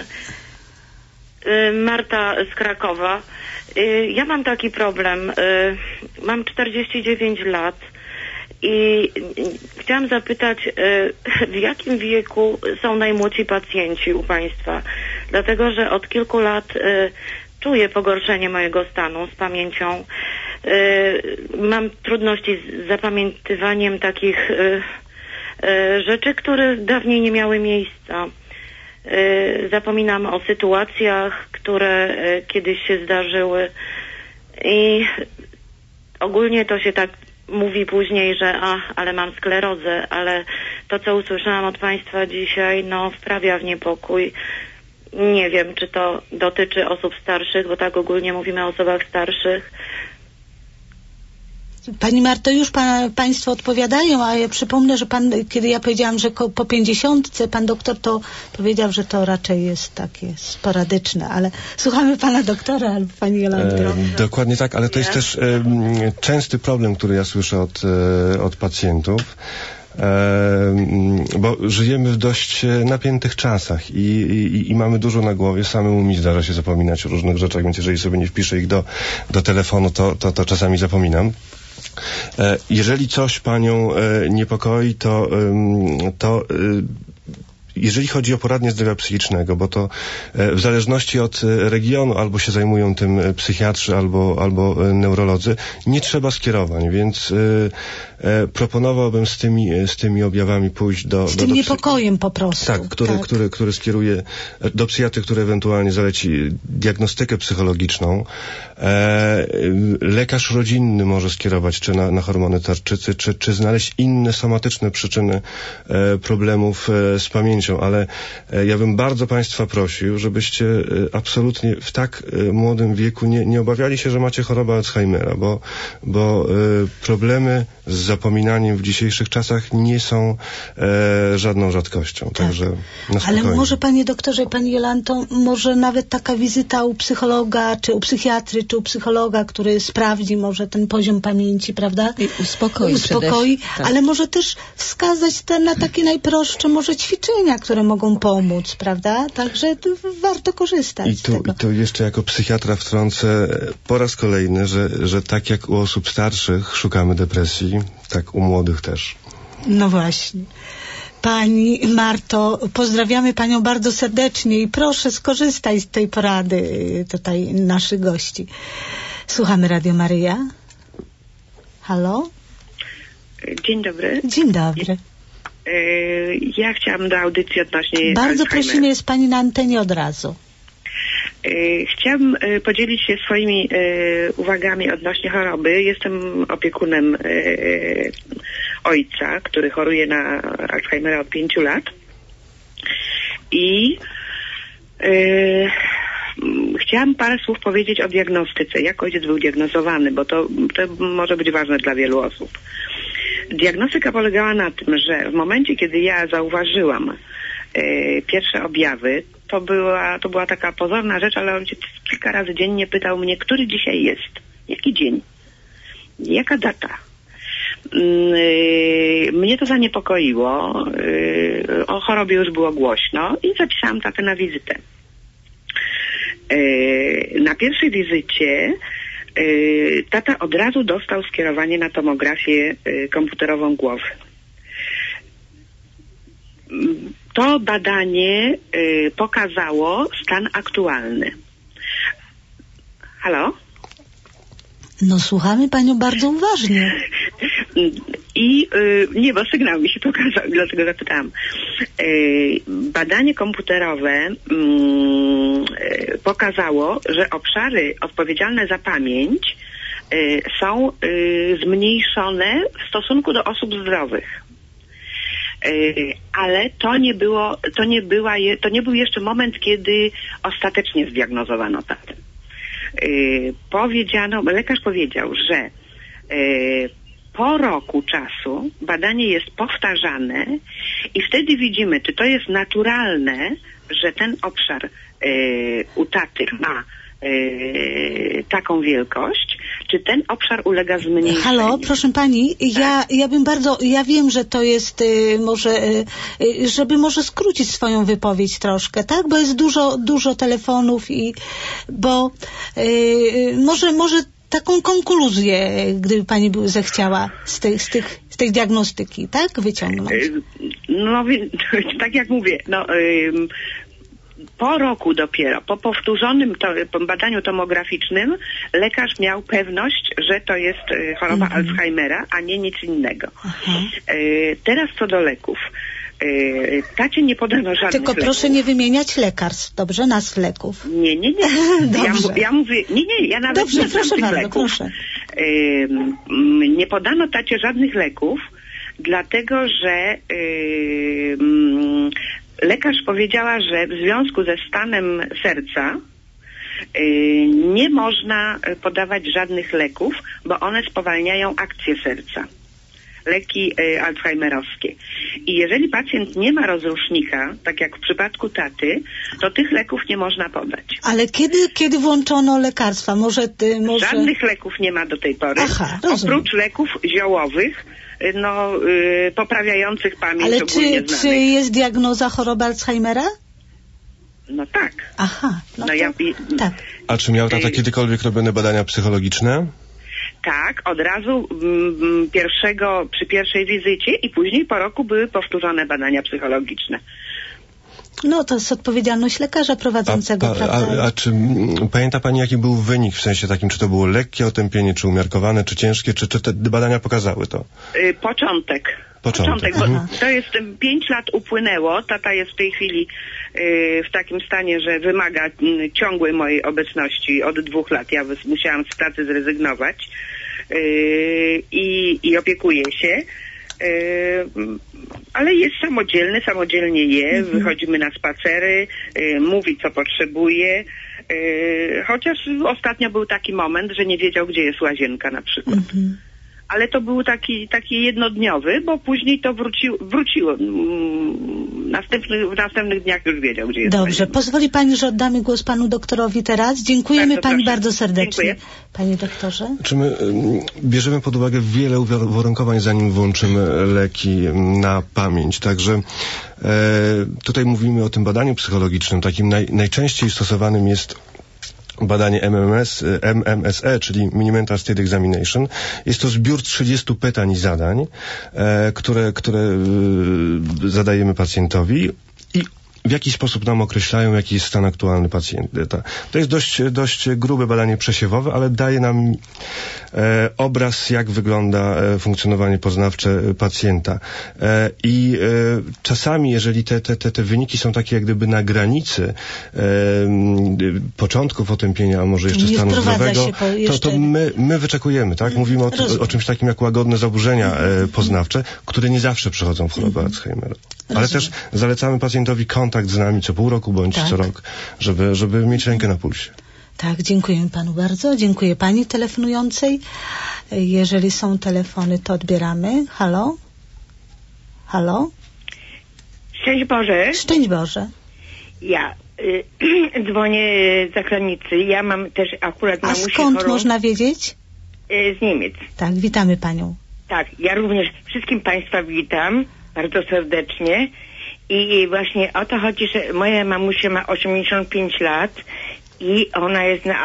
Marta z Krakowa. Ja mam taki problem. Mam czterdzieści dziewięć lat. I chciałam zapytać, w jakim wieku są najmłodsi pacjenci u Państwa? Dlatego, że od kilku lat czuję pogorszenie mojego stanu z pamięcią. Mam trudności z zapamiętywaniem takich rzeczy, które dawniej nie miały miejsca. Zapominam o sytuacjach, które kiedyś się zdarzyły. I ogólnie to się tak mówi później, że a, ale mam sklerozę, ale to, co usłyszałam od Państwa dzisiaj, no wprawia w niepokój. Nie wiem, czy to dotyczy osób starszych, bo tak ogólnie mówimy o osobach starszych. Pani Marto, już pa, Państwo odpowiadają, a ja przypomnę, że Pan, kiedy ja powiedziałam, że ko, po pięćdziesiątce, Pan doktor to powiedział, że to raczej jest takie sporadyczne, ale słuchamy Pana doktora albo Pani Jolanty. E, dokładnie tak, ale to jest też e, częsty problem, który ja słyszę od, e, od pacjentów. E, bo żyjemy w dość napiętych czasach i, i, i mamy dużo na głowie. Samemu mi zdarza się zapominać o różnych rzeczach, więc jeżeli sobie nie wpiszę ich do, do telefonu, to, to, to czasami zapominam. E, jeżeli coś Panią e, niepokoi, to, e, to e, jeżeli chodzi o poradnię zdrowia psychicznego, bo to w zależności od regionu albo się zajmują tym psychiatrzy, albo, albo neurolodzy, nie trzeba skierowań, więc e, proponowałbym z tymi, z tymi objawami pójść do... Z do, tym do niepokojem po prostu. Tak, który, tak. Który, który skieruje do psychiatry, który ewentualnie zaleci diagnostykę psychologiczną. E, lekarz rodzinny może skierować czy na, na hormony tarczycy, czy, czy znaleźć inne somatyczne przyczyny e, problemów e, z pamięcią. Ale ja bym bardzo Państwa prosił, żebyście absolutnie w tak młodym wieku nie, nie obawiali się, że macie chorobę Alzheimera, bo, bo problemy z zapominaniem w dzisiejszych czasach nie są e, żadną rzadkością. Tak. Także na spokojnie. Ale może Panie doktorze, Pani Jolanto, może nawet taka wizyta u psychologa, czy u psychiatry, czy u psychologa, który sprawdzi może ten poziom pamięci, prawda? I uspokoi. Uspokoi, tak. Ale może też wskazać te na takie najprostsze może ćwiczenia, które mogą pomóc, prawda? Także warto korzystać I z tu, tego. I tu jeszcze jako psychiatra wtrącę po raz kolejny, że, że tak jak u osób starszych szukamy depresji, tak u młodych też. No właśnie. Pani Marto, pozdrawiamy Panią bardzo serdecznie i proszę skorzystać z tej porady tutaj naszych gości. Słuchamy Radio Maryja. Halo? Dzień dobry. Dzień dobry. Ja chciałam do audycji odnośnie Bardzo Alzheimera. prosimy, jest Pani na antenie od razu. Chciałam podzielić się swoimi uwagami odnośnie choroby. Jestem opiekunem ojca, który choruje na Alzheimera od pięciu lat. I chciałam parę słów powiedzieć o diagnostyce. Jak ojciec był diagnozowany, bo to, to może być ważne dla wielu osób. Diagnostyka polegała na tym, że w momencie, kiedy ja zauważyłam e, pierwsze objawy, to była, to była taka pozorna rzecz, ale ojciec kilka razy dziennie pytał mnie, który dzisiaj jest, jaki dzień, jaka data. Yy, mnie to zaniepokoiło, yy, o chorobie już było głośno i zapisałam tatę na wizytę. Yy, na pierwszej wizycie Yy, tata od razu dostał skierowanie na tomografię yy, komputerową głowy. To badanie yy, pokazało stan aktualny. Halo? No słuchamy Panią bardzo uważnie. I yy, nie, bo sygnał mi się pokazał, dlatego zapytałam. Yy, badanie komputerowe yy, pokazało, że obszary odpowiedzialne za pamięć yy, są yy, zmniejszone w stosunku do osób zdrowych. Yy, ale to nie było, to nie była, je, to nie był jeszcze moment, kiedy ostatecznie zdiagnozowano tatę. Yy, powiedziano, lekarz powiedział, że yy, po roku czasu badanie jest powtarzane i wtedy widzimy, czy to jest naturalne, że ten obszar yy, u taty ma yy, taką wielkość, czy ten obszar ulega zmniejszeniu. Halo, proszę Pani, ja, ja bym bardzo, ja wiem, że to jest y, może, y, żeby może skrócić swoją wypowiedź troszkę, tak? Bo jest dużo, dużo telefonów i, bo y, może, może taką konkluzję, gdyby Pani by zechciała z, tej, z, tych, z tej diagnostyki, tak? Wyciągnąć. No, tak jak mówię, no, po roku dopiero, po powtórzonym to, po badaniu tomograficznym, lekarz miał pewność, że to jest choroba mhm. Alzheimera, a nie nic innego. Aha. Teraz co do leków. Tacie nie podano żadnych Tylko leków. proszę nie wymieniać lekarstw, dobrze? Nazw leków. Nie, nie, nie. ja, ja mówię, nie, nie, ja nawet dobrze, nie znam proszę tych bardzo, leków. Proszę. Nie podano tacie żadnych leków, dlatego że lekarz powiedziała, że w związku ze stanem serca nie można podawać żadnych leków, bo one spowalniają akcję serca. Leki y, alzheimerowskie. I jeżeli pacjent nie ma rozrusznika, tak jak w przypadku taty, to tych leków nie można podać. Ale kiedy, kiedy włączono lekarstwa? Może, ty, może... Żadnych leków nie ma do tej pory. Aha, rozumiem. Oprócz leków ziołowych, no, y, poprawiających pamięć. Ale czy, czy jest diagnoza choroby Alzheimera? No tak. Aha. No, no to, ja, tak. A czy miał tata kiedykolwiek robione badania psychologiczne? Tak, od razu m, pierwszego, przy pierwszej wizycie i później po roku były powtórzone badania psychologiczne. No to jest odpowiedzialność lekarza prowadzącego, a, prawda? A, a czy m, pamięta pani, jaki był wynik, w sensie takim, czy to było lekkie otępienie, czy umiarkowane, czy ciężkie, czy, czy te badania pokazały to? Y, początek. Początek, Początek bo mhm. to jest, pięć lat upłynęło, tata jest w tej chwili y, w takim stanie, że wymaga y, ciągłej mojej obecności od dwóch lat. Ja wys- musiałam z pracy zrezygnować y, i, i opiekuję się. Yy, ale jest samodzielny, samodzielnie je, mhm. wychodzimy na spacery, yy, mówi co potrzebuje, yy, chociaż ostatnio był taki moment, że nie wiedział, gdzie jest łazienka na przykład. Mhm. Ale to był taki, taki jednodniowy, bo później to wrócił, wróciło. Następny, w następnych dniach już wiedział, gdzie jest Dobrze, łazienka. pozwoli pani, że oddamy głos panu doktorowi teraz. Dziękujemy bardzo pani proszę. bardzo serdecznie. Dziękuję. Panie doktorze? Czy my y, bierzemy pod uwagę wiele uwarunkowań, zanim włączymy leki na pamięć? Także e, tutaj mówimy o tym badaniu psychologicznym. Takim naj, najczęściej stosowanym jest badanie M M S, M M S E, czyli Mini-Mental State Examination. Jest to zbiór trzydziestu pytań i zadań, e, które, które e, zadajemy pacjentowi i w jaki sposób nam określają, jaki jest stan aktualny pacjenta. To jest dość, dość grube badanie przesiewowe, ale daje nam e, obraz, jak wygląda e, funkcjonowanie poznawcze pacjenta. E, I e, czasami, jeżeli te, te, te, te wyniki są takie jak gdyby na granicy e, początków otępienia, a może jeszcze Nie stanu zdrowego, po jeszcze... to, to my, my wyczekujemy, tak? Mówimy o, o, o czymś takim jak łagodne zaburzenia e, poznawcze, które nie zawsze przechodzą w chorobę mm. Alzheimera. Ale Rozumiem. też zalecamy pacjentowi kontakt z nami co pół roku bądź tak. co rok, żeby, żeby mieć rękę na pulsie. Tak, dziękuję panu bardzo. Dziękuję pani telefonującej. Jeżeli są telefony, to odbieramy. Halo? Halo? Szczęść Boże. Szczęść Boże. Ja y, dzwonię z zagranicy. Ja mam też akurat A mamusię skąd chorą, można wiedzieć? y, z Niemiec. Tak, witamy panią. Tak, ja również wszystkim Państwa witam bardzo serdecznie i właśnie o to chodzi, że moja mamusia ma osiemdziesiąt pięć lat i ona jest na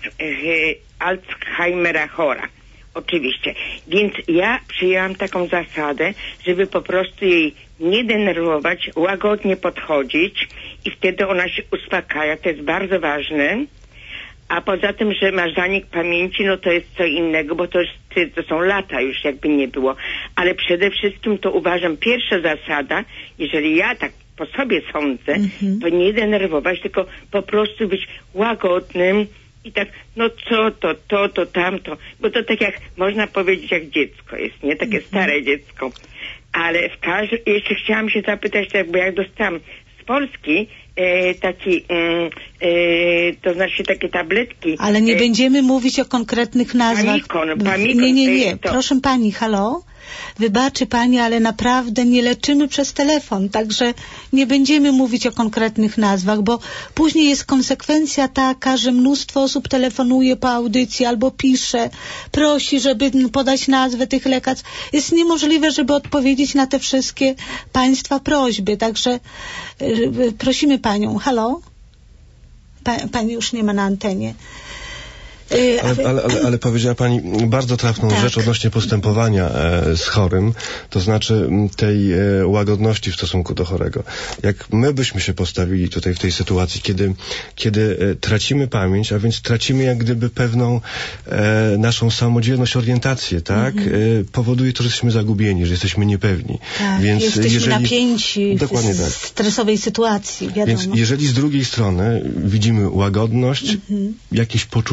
Alzheimera chora. Oczywiście. Więc ja przyjęłam taką zasadę, żeby po prostu jej nie denerwować, łagodnie podchodzić i wtedy ona się uspokaja. To jest bardzo ważne. A poza tym, że ma zanik pamięci, no to jest co innego, bo to, jest, to są lata już, jakby nie było. Ale przede wszystkim to uważam, pierwsza zasada, jeżeli ja tak po sobie sądzę, mm-hmm. to nie denerwować, tylko po prostu być łagodnym i tak, no co to, to, to, tamto. Bo to tak jak, można powiedzieć, jak dziecko jest, nie? Takie mm-hmm. stare dziecko. Ale w każdym, jeszcze chciałam się zapytać, tak, bo jak dostałam z Polski e, taki, e, e, to znaczy takie tabletki. Ale nie e, będziemy mówić o konkretnych nazwach. Pamikon, pamikon. Nie, nie, nie. To... Proszę pani, halo? Wybaczy pani, ale naprawdę nie leczymy przez telefon, także nie będziemy mówić o konkretnych nazwach, bo później jest konsekwencja taka, że mnóstwo osób telefonuje po audycji albo pisze, prosi, żeby podać nazwę tych lekarstw. Jest niemożliwe, żeby odpowiedzieć na te wszystkie państwa prośby, także yy, prosimy panią. Halo? Pa, pani już nie ma na antenie. Ale, ale, ale, ale powiedziała pani bardzo trafną tak. rzecz odnośnie postępowania e, z chorym, to znaczy tej e, łagodności w stosunku do chorego. Jak my byśmy się postawili tutaj w tej sytuacji, kiedy, kiedy e, tracimy pamięć, a więc tracimy jak gdyby pewną e, naszą samodzielność, orientację, tak? Mm-hmm. E, powoduje to, że jesteśmy zagubieni, że jesteśmy niepewni. Tak, więc jesteśmy jeżeli, napięci dokładnie w tak. stresowej sytuacji, wiadomo. Więc jeżeli z drugiej strony widzimy łagodność, mm-hmm. jakieś poczucie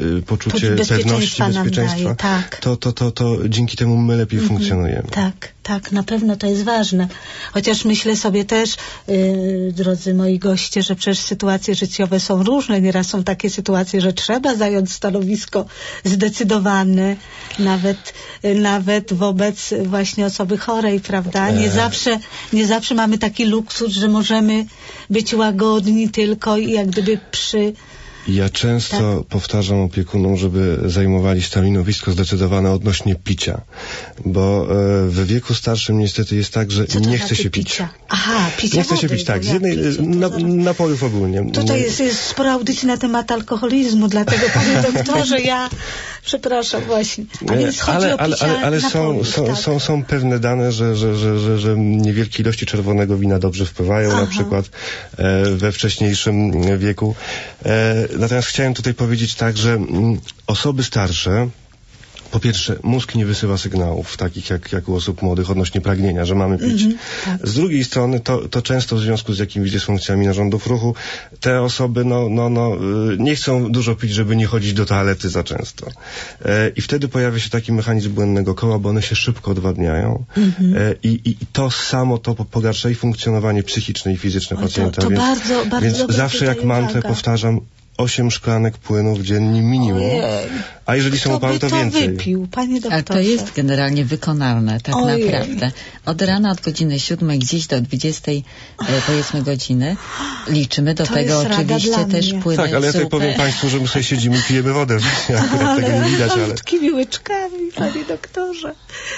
y, poczucie bezpieczeństwa pewności, nam bezpieczeństwa, daje, tak. to, to, to, to dzięki temu my lepiej Mhm. funkcjonujemy. Tak, tak, na pewno to jest ważne. Chociaż myślę sobie też, yy, drodzy moi goście, że przecież sytuacje życiowe są różne. Nieraz są takie sytuacje, że trzeba zająć stanowisko zdecydowane, nawet, yy, nawet wobec właśnie osoby chorej, prawda? Nie E. zawsze, nie zawsze mamy taki luksus, że możemy być łagodni tylko i jak gdyby przy... Ja często tak. powtarzam opiekunom, żeby zajmowali stanowisko zdecydowane odnośnie picia, bo e, w wieku starszym niestety jest tak, że nie chce się pić. picia? Aha, picia Nie chce się wody, pić, tak, z ja jednej, picie, na, zaraz. napojów ogólnie. Tutaj jest, jest spora audycja na temat alkoholizmu, dlatego panie doktorze, ja przepraszam właśnie. A więc chodzi ale o ale, picia ale, ale są, napojów, są, tak? są, są pewne dane, że, że, że, że, że niewielkie ilości czerwonego wina dobrze wpływają, Aha. na przykład e, we wcześniejszym wieku. E, natomiast chciałem tutaj powiedzieć tak, że mm, osoby starsze, po pierwsze, mózg nie wysyła sygnałów, takich jak, jak u osób młodych odnośnie pragnienia, że mamy pić. Mhm, tak. Z drugiej strony, to, to często w związku z jakimiś dysfunkcjami narządów ruchu, te osoby no, no, no, y, nie chcą dużo pić, żeby nie chodzić do toalety za często. E, I wtedy pojawia się taki mechanizm błędnego koła, bo one się szybko odwadniają. Mhm. E, i, I to samo to pogarsza i funkcjonowanie psychiczne i fizyczne Oj, to- pacjenta. to więc bardzo- bardzo więc dobra zawsze jak tutaj mantrę uwaga. powtarzam, osiem szklanek płynów dziennie minimum. Ojej. A jeżeli są Kto upały, by to to więcej. wypił, panie doktorze? Ale to jest generalnie wykonalne, tak Ojej. naprawdę. Od rana, od godziny siódmej gdzieś do dwudziestej, e, powiedzmy godziny, liczymy do To tego jest rada oczywiście dla też mnie. płynę Tak, ale ja tutaj zupę. powiem Państwu, że my sobie siedzimy i pijemy wodę. Akurat tego nie widać, ale... malutkimi łyczkami, panie doktorze.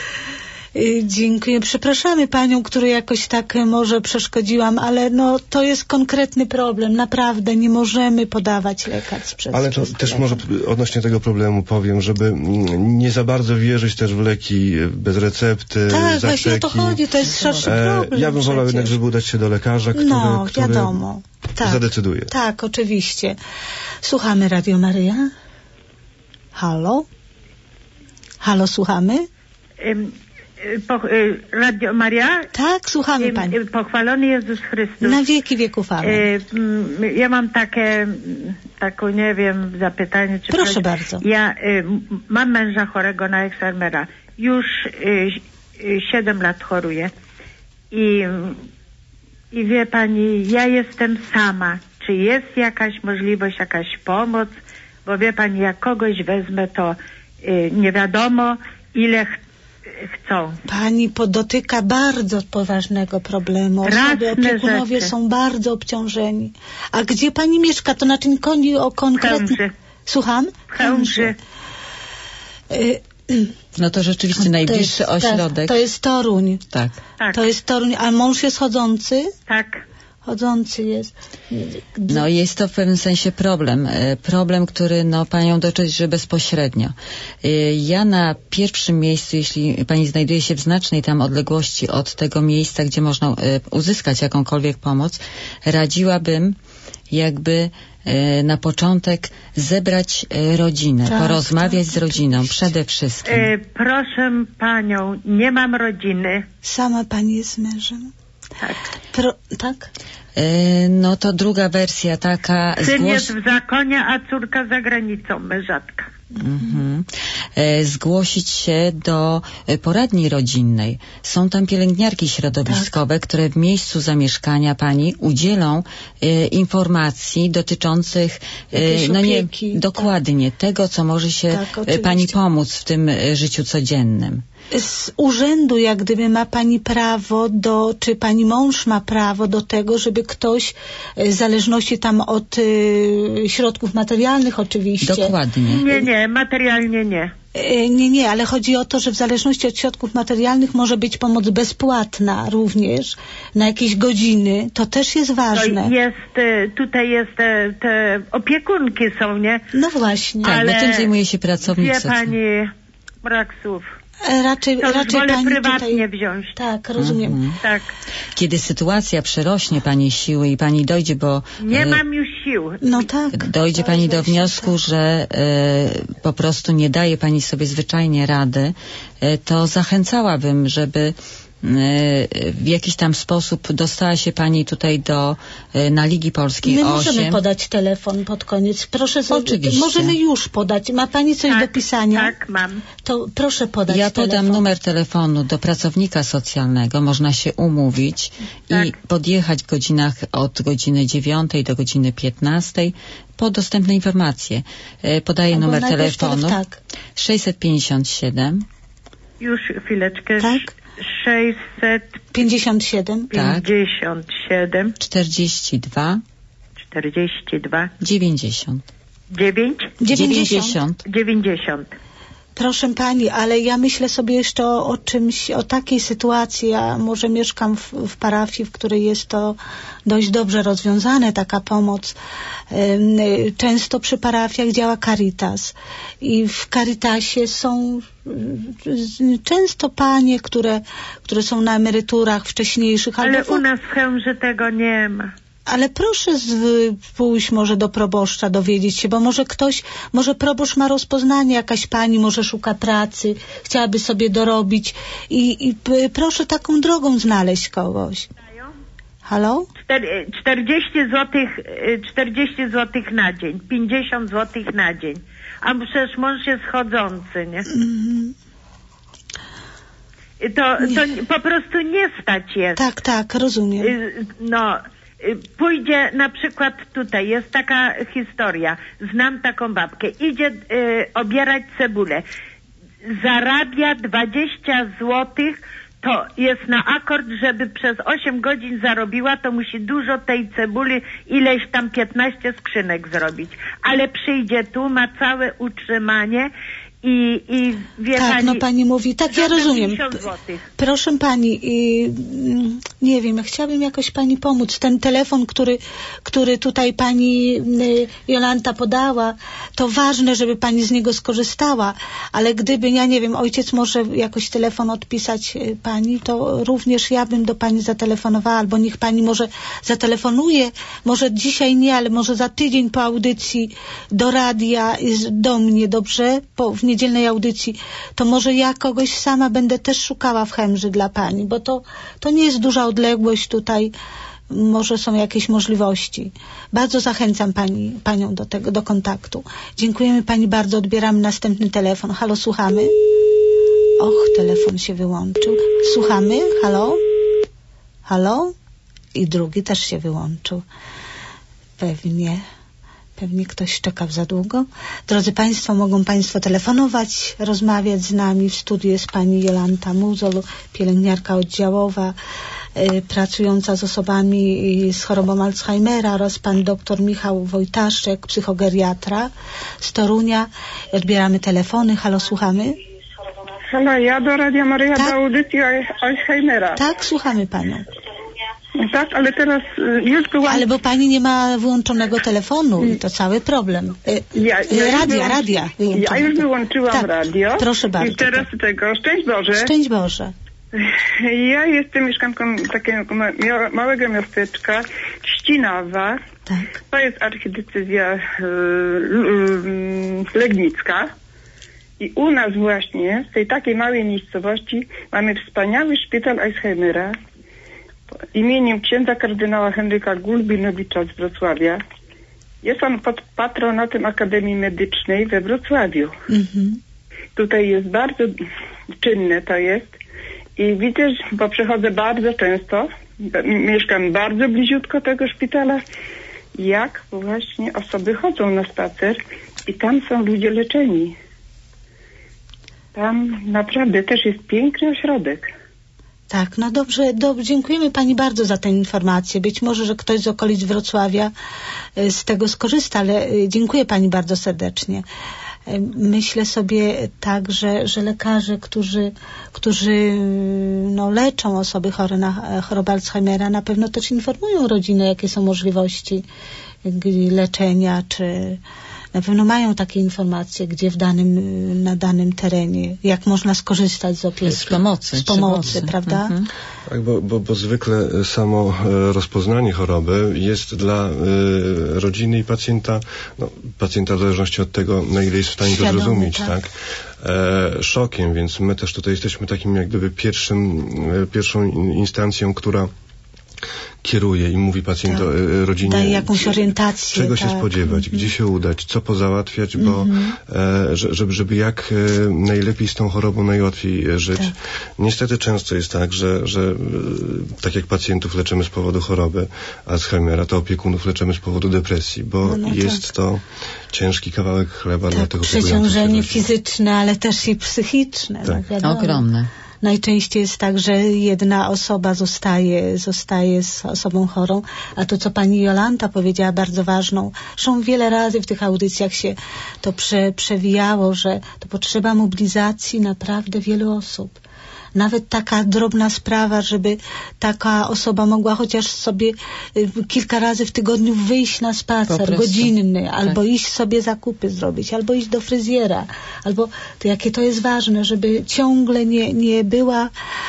Y, Dziękuję. Przepraszamy panią, której jakoś tak y, może przeszkodziłam, ale no to jest konkretny problem. Naprawdę nie możemy podawać lekarstw przez Ale to przez też telefon. może odnośnie tego problemu powiem, żeby mm, nie za bardzo wierzyć też w leki bez recepty, Tak, z właśnie o to apteki. chodzi. To jest szerszy E, problem. ja bym wolał przecież. jednak, żeby udać się do lekarza, który, No, który wiadomo. Tak. zadecyduje. Tak, oczywiście. Słuchamy Radio Maryja. Halo? Halo, słuchamy? Ym, y, po, y, Radio Maria, Tak, słuchamy ym, pani. y, pochwalony Jezus Chrystus. Na wieki wieków amen. Y, mm, ja mam takie, mm, taką, nie wiem, zapytanie. Czy Proszę prośbę. bardzo. Ja y, m- mam męża chorego na Alzheimera. Już y, y, siedem lat choruję. I, I wie pani, ja jestem sama. Czy jest jakaś możliwość, jakaś pomoc? Bo wie pani, jak kogoś wezmę, to y, nie wiadomo, ile ch- chcą. Pani podotyka bardzo poważnego problemu. Osoby, Straszne opiekunowie rzeczy. są bardzo obciążeni. A gdzie pani mieszka? To znaczy chodzi o konkretne... Chełmży. Słucham? W Chełmży. Y, No to rzeczywiście najbliższy to jest, ośrodek. Tak, to jest Toruń. Tak. Tak, To jest Toruń. A mąż jest chodzący? tak. Chodzący jest. No jest to w pewnym sensie problem. E, Problem, który no, panią dotyczy bezpośrednio. E, Ja na pierwszym miejscu, jeśli pani znajduje się w znacznej tam odległości od tego miejsca, gdzie można e, uzyskać jakąkolwiek pomoc, radziłabym jakby e, na początek zebrać e, rodzinę, Tak, porozmawiać tak, z rodziną oczywiście. przede wszystkim. Y, proszę panią, nie mam rodziny. Sama pani jest mężem. Tak. Pro, tak? E, No to druga wersja taka... Syn zgłoś- jest w zakonie, a córka za granicą, mężatka. Mhm. E, Zgłosić się do e, poradni rodzinnej. Są tam pielęgniarki środowiskowe, Tak. które w miejscu zamieszkania pani udzielą e, informacji dotyczących Jakiejś no nie, opieki, dokładnie tego, co może się Tak, e, oczywiście. pani pomóc w tym e, życiu codziennym. Z urzędu jak gdyby ma pani prawo do, czy pani mąż ma prawo do tego, żeby ktoś, e, w zależności tam od y, środków materialnych oczywiście. Dokładnie. Nie, nie, materialnie nie. E, Nie, nie, ale chodzi o to, że w zależności od środków materialnych może być pomoc bezpłatna również na jakieś godziny. To też jest To ważne. jest, y, tutaj jest, te, te opiekunki są, nie? No właśnie. Tak, Ale bo tym zajmuje się pracownik Wie socjalny. pani, brak słów. E, Raczej, To już raczej wolę pani prywatnie tutaj... wziąć. Tak, rozumiem. Mhm. Tak. Kiedy sytuacja przerośnie pani siły i pani dojdzie, bo Nie e, mam już sił. No tak. dojdzie To pani jest do właśnie wniosku, tak. że e, po prostu nie daje pani sobie zwyczajnie rady, e, to zachęcałabym, żeby w jakiś tam sposób dostała się pani tutaj do, na Ligi Polskiej My osiem. możemy podać telefon pod koniec. Proszę, z... Oczywiście. Możemy już podać. Ma pani coś tak, do pisania? Tak, mam. To proszę podać Ja podam telefon. numer telefonu do pracownika socjalnego. Można się umówić Tak. i podjechać w godzinach od godziny dziewiątej do godziny piętnastej po dostępne informacje. E, Podaję Albo numer najpierw telefonu telef- tak. sześćset pięćdziesiąt siedem. Już chwileczkę. Tak. sześćset pięćdziesiąt siedem. Tak. pięćdziesiąt siedem, czterdzieści dwa czterdzieści dwa, dziewięćdziesiąt. dziewięć, dziewięćdziesiąt. dziewięćdziesiąt. Proszę pani, ale ja myślę sobie jeszcze o, o czymś, o takiej sytuacji. Ja może mieszkam w, w parafii, w której jest to dość dobrze rozwiązane, taka pomoc. Ym, Często przy parafiach działa Caritas i w Caritasie są y, często panie, które, które są na emeryturach wcześniejszych. Ale albo w- u nas w Chełmży tego nie ma. Ale proszę z, pójść może do proboszcza, dowiedzieć się, bo może ktoś, może proboszcz ma rozpoznanie, jakaś pani może szuka pracy, chciałaby sobie dorobić i, i p- proszę taką drogą znaleźć kogoś. Halo? Czter- czterdzieści złotych, czterdzieści złotych na dzień, pięćdziesiąt złotych na dzień. A przecież mąż jest chodzący, nie? Mhm. To, to po prostu nie stać jest. Tak, tak, rozumiem. Y, No, y, pójdzie na przykład tutaj, jest taka historia, znam taką babkę, idzie y, obierać cebulę, zarabia dwadzieścia złotych, to jest na akord, żeby przez osiem godzin zarobiła, to musi dużo tej cebuli, ileś tam piętnaście skrzynek zrobić. Ale przyjdzie tu, ma całe utrzymanie i, i wie Tak, pani... no pani mówi, tak ja żąda rozumiem. pięćdziesiąt złotych. Proszę pani, y, mm, nie wiem, ja chciałabym jakoś pani pomóc. Ten telefon, który, który tutaj pani y, Jolanta podała, to ważne, żeby pani z niego skorzystała, ale gdyby, ja nie wiem, ojciec może jakoś telefon odpisać y, pani, to również ja bym do pani zatelefonowała, albo niech pani może zatelefonuje, może dzisiaj nie, ale może za tydzień po audycji do radia, y, do mnie, dobrze? Po, w niedzielnej audycji, to może ja kogoś sama będę też szukała w Chełmży dla pani, bo to, to nie jest duża odległość tutaj, może są jakieś możliwości. Bardzo zachęcam pani, panią do tego, do kontaktu. Dziękujemy pani bardzo, odbieramy następny telefon. Halo, słuchamy? Och, telefon się wyłączył. Słuchamy? Halo? Halo? I drugi też się wyłączył. Pewnie. Pewnie ktoś czeka za długo. Drodzy Państwo, mogą Państwo telefonować, rozmawiać z nami. W studiu jest pani Jolanta Muzol, pielęgniarka oddziałowa, y, pracująca z osobami y, z chorobą Alzheimera, oraz pan doktor Michał Wojtaszek, psychogeriatra z Torunia. Odbieramy telefony. Halo, słuchamy? Halo, ja do Radia Maryja, Tak. do audycji o Alzheimera. Tak, słuchamy panią. Tak, ale teraz y, już byłam... Ale bo pani nie ma wyłączonego telefonu i to cały problem. Y, Ja, ja y, już radia, wyłą- radia. Ja już wyłączyłam Tak, radio. proszę bardzo. I teraz tego, szczęść Boże. Szczęść Boże. Ja jestem mieszkanką takiego ma- mia- małego miasteczka, Ścinawa. Tak. To jest archidiecezja y, y, legnicka. I u nas właśnie, w tej takiej małej miejscowości, mamy wspaniały szpital Alzheimera imieniem księdza kardynała Henryka Gulbinowicza z Wrocławia. Jest on pod patronatem Akademii Medycznej we Wrocławiu. Mhm. Tutaj jest bardzo czynne to jest i widzę, że- bo przechodzę bardzo często, b- mieszkam bardzo bliziutko tego szpitala, jak właśnie osoby chodzą na spacer i tam są ludzie leczeni. Tam naprawdę też jest piękny ośrodek. Tak, no dobrze, dobrze, dziękujemy pani bardzo za tę informację. Być może, że ktoś z okolic Wrocławia y, z tego skorzysta, ale y, dziękuję pani bardzo serdecznie. Y, Myślę sobie tak, że, że lekarze, którzy, którzy y, no, leczą osoby chore na e, chorobę Alzheimera, na pewno też informują rodzinę, jakie są możliwości y, leczenia, czy na pewno mają takie informacje, gdzie w danym, na danym terenie, jak można skorzystać z opieki. Z pomocy. Z pomocy, pomocy. prawda? Mhm. Tak, bo, bo, bo zwykle samo rozpoznanie choroby jest dla y, rodziny i pacjenta, no, pacjenta w zależności od tego, na ile jest w stanie Świadomy, to zrozumieć, tak? tak? E, szokiem, więc my też tutaj jesteśmy takim jak gdyby pierwszym, e, pierwszą instancją, która kieruje i mówi pacjentowi, tak. rodzinie, daje jakąś orientację. Czego tak. się spodziewać, mm-hmm. gdzie się udać, co pozałatwiać, bo mm-hmm. e, żeby, żeby jak e, najlepiej z tą chorobą najłatwiej e, żyć. Tak. Niestety często jest tak, że, że e, tak jak pacjentów leczymy z powodu choroby Alzheimera, to opiekunów leczymy z powodu depresji, bo no, no jest tak. to ciężki kawałek chleba tak, dla tego przeciążenie fizyczne, ale też i psychiczne. Tak. No, ogromne. Najczęściej jest tak, że jedna osoba zostaje, zostaje z osobą chorą, a to, co pani Jolanta powiedziała, bardzo ważną, zresztą wiele razy w tych audycjach się to prze, przewijało, że to potrzeba mobilizacji naprawdę wielu osób. Nawet taka drobna sprawa, żeby taka osoba mogła chociaż sobie kilka razy w tygodniu wyjść na spacer godzinny, tak. albo iść sobie zakupy zrobić, albo iść do fryzjera, albo to jakie to jest ważne, żeby ciągle nie, nie była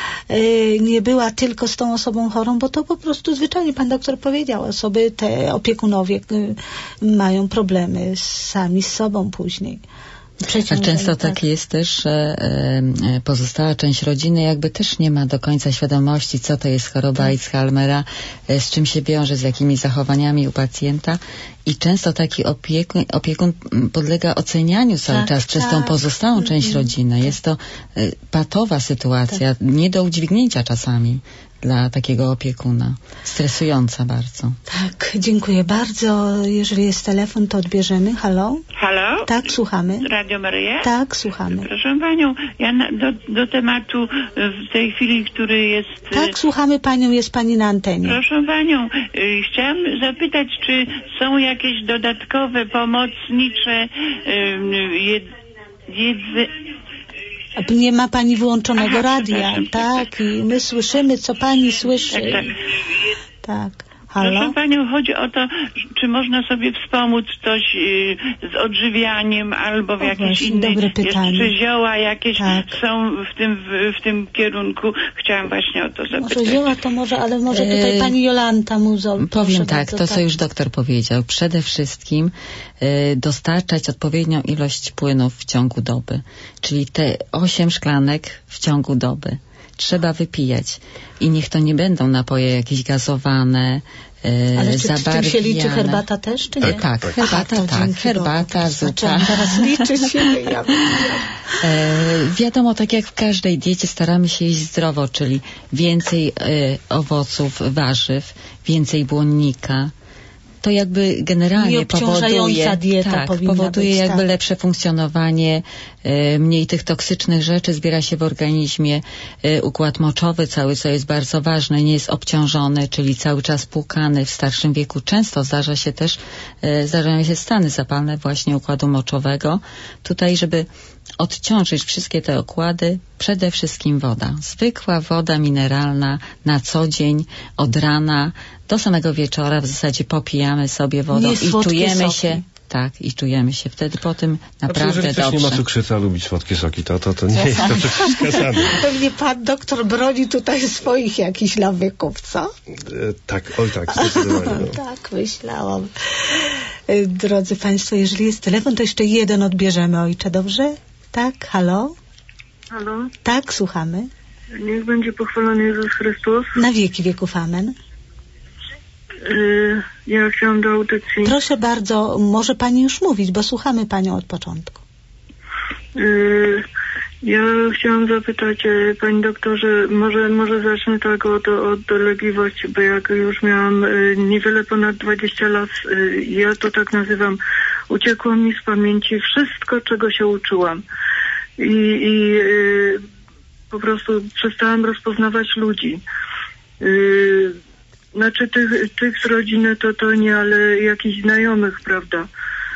nie była tylko z tą osobą chorą, bo to po prostu zwyczajnie pan doktor powiedział, osoby te opiekunowie mają problemy sami z sobą później. A często tak jest też, że e, pozostała część rodziny jakby też nie ma do końca świadomości, co to jest choroba Alzheimera, e, z czym się wiąże, z jakimi zachowaniami u pacjenta. I często taki opiekun, opiekun podlega ocenianiu cały tak, czas przez tak. tą pozostałą część mm-hmm. rodziny. Jest to e, patowa sytuacja, tak. nie do udźwignięcia czasami dla takiego opiekuna. Stresująca bardzo. Tak, dziękuję bardzo. Jeżeli jest telefon, to odbierzemy. Halo? Halo? Tak, słuchamy. Radio Maryja? Tak, słuchamy. Proszę panią, ja na, do, do tematu w tej chwili, który jest... Tak, słuchamy panią, jest pani na antenie. Proszę panią, y, chciałam zapytać, czy są jakieś dodatkowe, pomocnicze y, jed, jedz, nie ma pani włączonego Aha, radia, tak, i my słyszymy, co pani słyszy. Tak, tak. Tak. Halo? Proszę panią, chodzi o to, czy można sobie wspomóc coś y, z odżywianiem albo w o, jakiś właśnie, inny, dobre pytanie. jeszcze zioła jakieś tak. są w tym, w, w tym kierunku. Chciałam właśnie o to zapytać. Może zioła to może, ale może tutaj pani Jolanta Muzol. Powiem tak, to co już doktor powiedział. Przede wszystkim y, dostarczać odpowiednią ilość płynów w ciągu doby. Czyli te osiem szklanek w ciągu doby. Trzeba wypijać. I niech to nie będą napoje jakieś gazowane, e, ale czy, zabarwiane. czy się liczy herbata też, czy nie? Tak, tak, tak. herbata, Aha, tak. Herbata, Bogu, zupa. Zaczęłam teraz liczyć się. Ja e, wiadomo, tak jak w każdej diecie staramy się jeść zdrowo, czyli więcej e, owoców, warzyw, więcej błonnika. To jakby generalnie powoduje, dieta tak, powoduje być, jakby tak. lepsze funkcjonowanie, y, mniej tych toksycznych rzeczy zbiera się w organizmie, y, układ moczowy cały, co jest bardzo ważne, nie jest obciążony, czyli cały czas płukany. W starszym wieku często zdarza się też, y, zdarzają się stany zapalne właśnie układu moczowego. Tutaj, żeby odciążyć wszystkie te okłady, przede wszystkim woda. Zwykła woda mineralna na co dzień, od rana do samego wieczora w zasadzie popijamy sobie wodą i czujemy soki. się, tak, i czujemy się wtedy po tym naprawdę znaczy, jeżeli dobrze. Jeżeli ktoś nie ma cukrzycy, a lubi słodkie soki, to, to, to nie jest to wskazane. Pewnie pan doktor broni tutaj swoich jakichś nawyków, co? E, tak, oj tak, zdecydowanie. No. Tak, myślałam. E, drodzy państwo, jeżeli jest telefon, to jeszcze jeden odbierzemy, ojcze, dobrze? Tak, halo? Halo? Tak, słuchamy. Niech będzie pochwalony Jezus Chrystus. Na wieki wieków, amen. Yy, ja chciałam do audycji. Proszę bardzo, może pani już mówić, bo słuchamy panią od początku. Yy, ja chciałam zapytać, yy, pani doktorze, może, może zacznę tak od, od dolegliwości, bo jak już miałam yy, niewiele ponad dwadzieścia lat, yy, ja to tak nazywam, uciekło mi z pamięci wszystko, czego się uczyłam. I, i yy, po prostu przestałam rozpoznawać ludzi. Yy, Znaczy tych, tych z rodziny to, to nie, ale jakichś znajomych, prawda.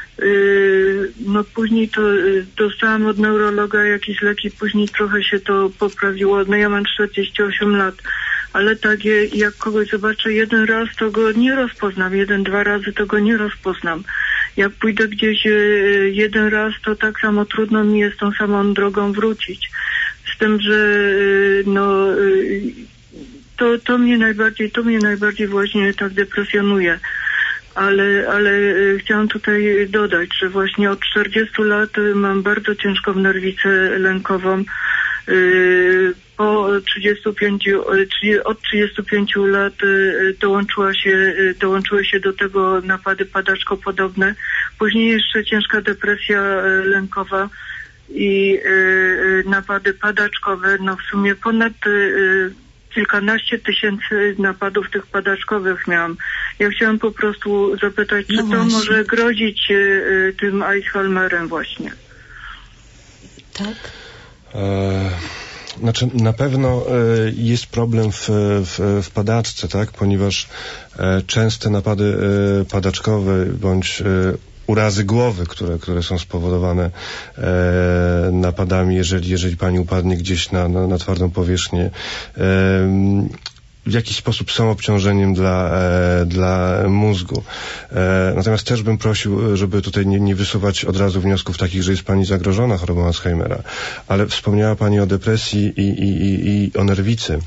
Yy, no później to yy, dostałam od neurologa jakieś leki, później trochę się to poprawiło. No ja mam czterdzieści osiem lat, ale tak je, jak kogoś zobaczę jeden raz, to go nie rozpoznam. Jeden, dwa razy to go nie rozpoznam. jak pójdę gdzieś y, jeden raz, to tak samo trudno mi jest tą samą drogą wrócić. Z tym, że y, no y, to, to mnie najbardziej, to mnie najbardziej właśnie tak depresjonuje. Ale, ale y, chciałam tutaj dodać, że właśnie od czterdziestu lat y, mam bardzo ciężką nerwicę lękową. Y, po trzydziestu pięciu, y, od trzydziestu pięciu lat y, dołączyła się, y, dołączyły się do tego napady padaczkopodobne. Później jeszcze ciężka depresja y, lękowa i y, y, napady padaczkowe. No w sumie ponad y, kilkanaście tysięcy napadów tych padaczkowych miałam. Ja chciałam po prostu zapytać, czy no to może grozić y, tym Alzheimerem właśnie? Tak. E, znaczy na pewno e, jest problem w, w, w padaczce, tak? Ponieważ e, częste napady e, padaczkowe bądź e, urazy głowy, które, które są spowodowane e, napadami, jeżeli, jeżeli pani upadnie gdzieś na, na, na twardą powierzchnię, e, w jakiś sposób są obciążeniem dla, e, dla mózgu. E, natomiast też bym prosił, żeby tutaj nie, nie wysuwać od razu wniosków takich, że jest pani zagrożona chorobą Alzheimera. Ale wspomniała pani o depresji i, i, i, i o nerwicy.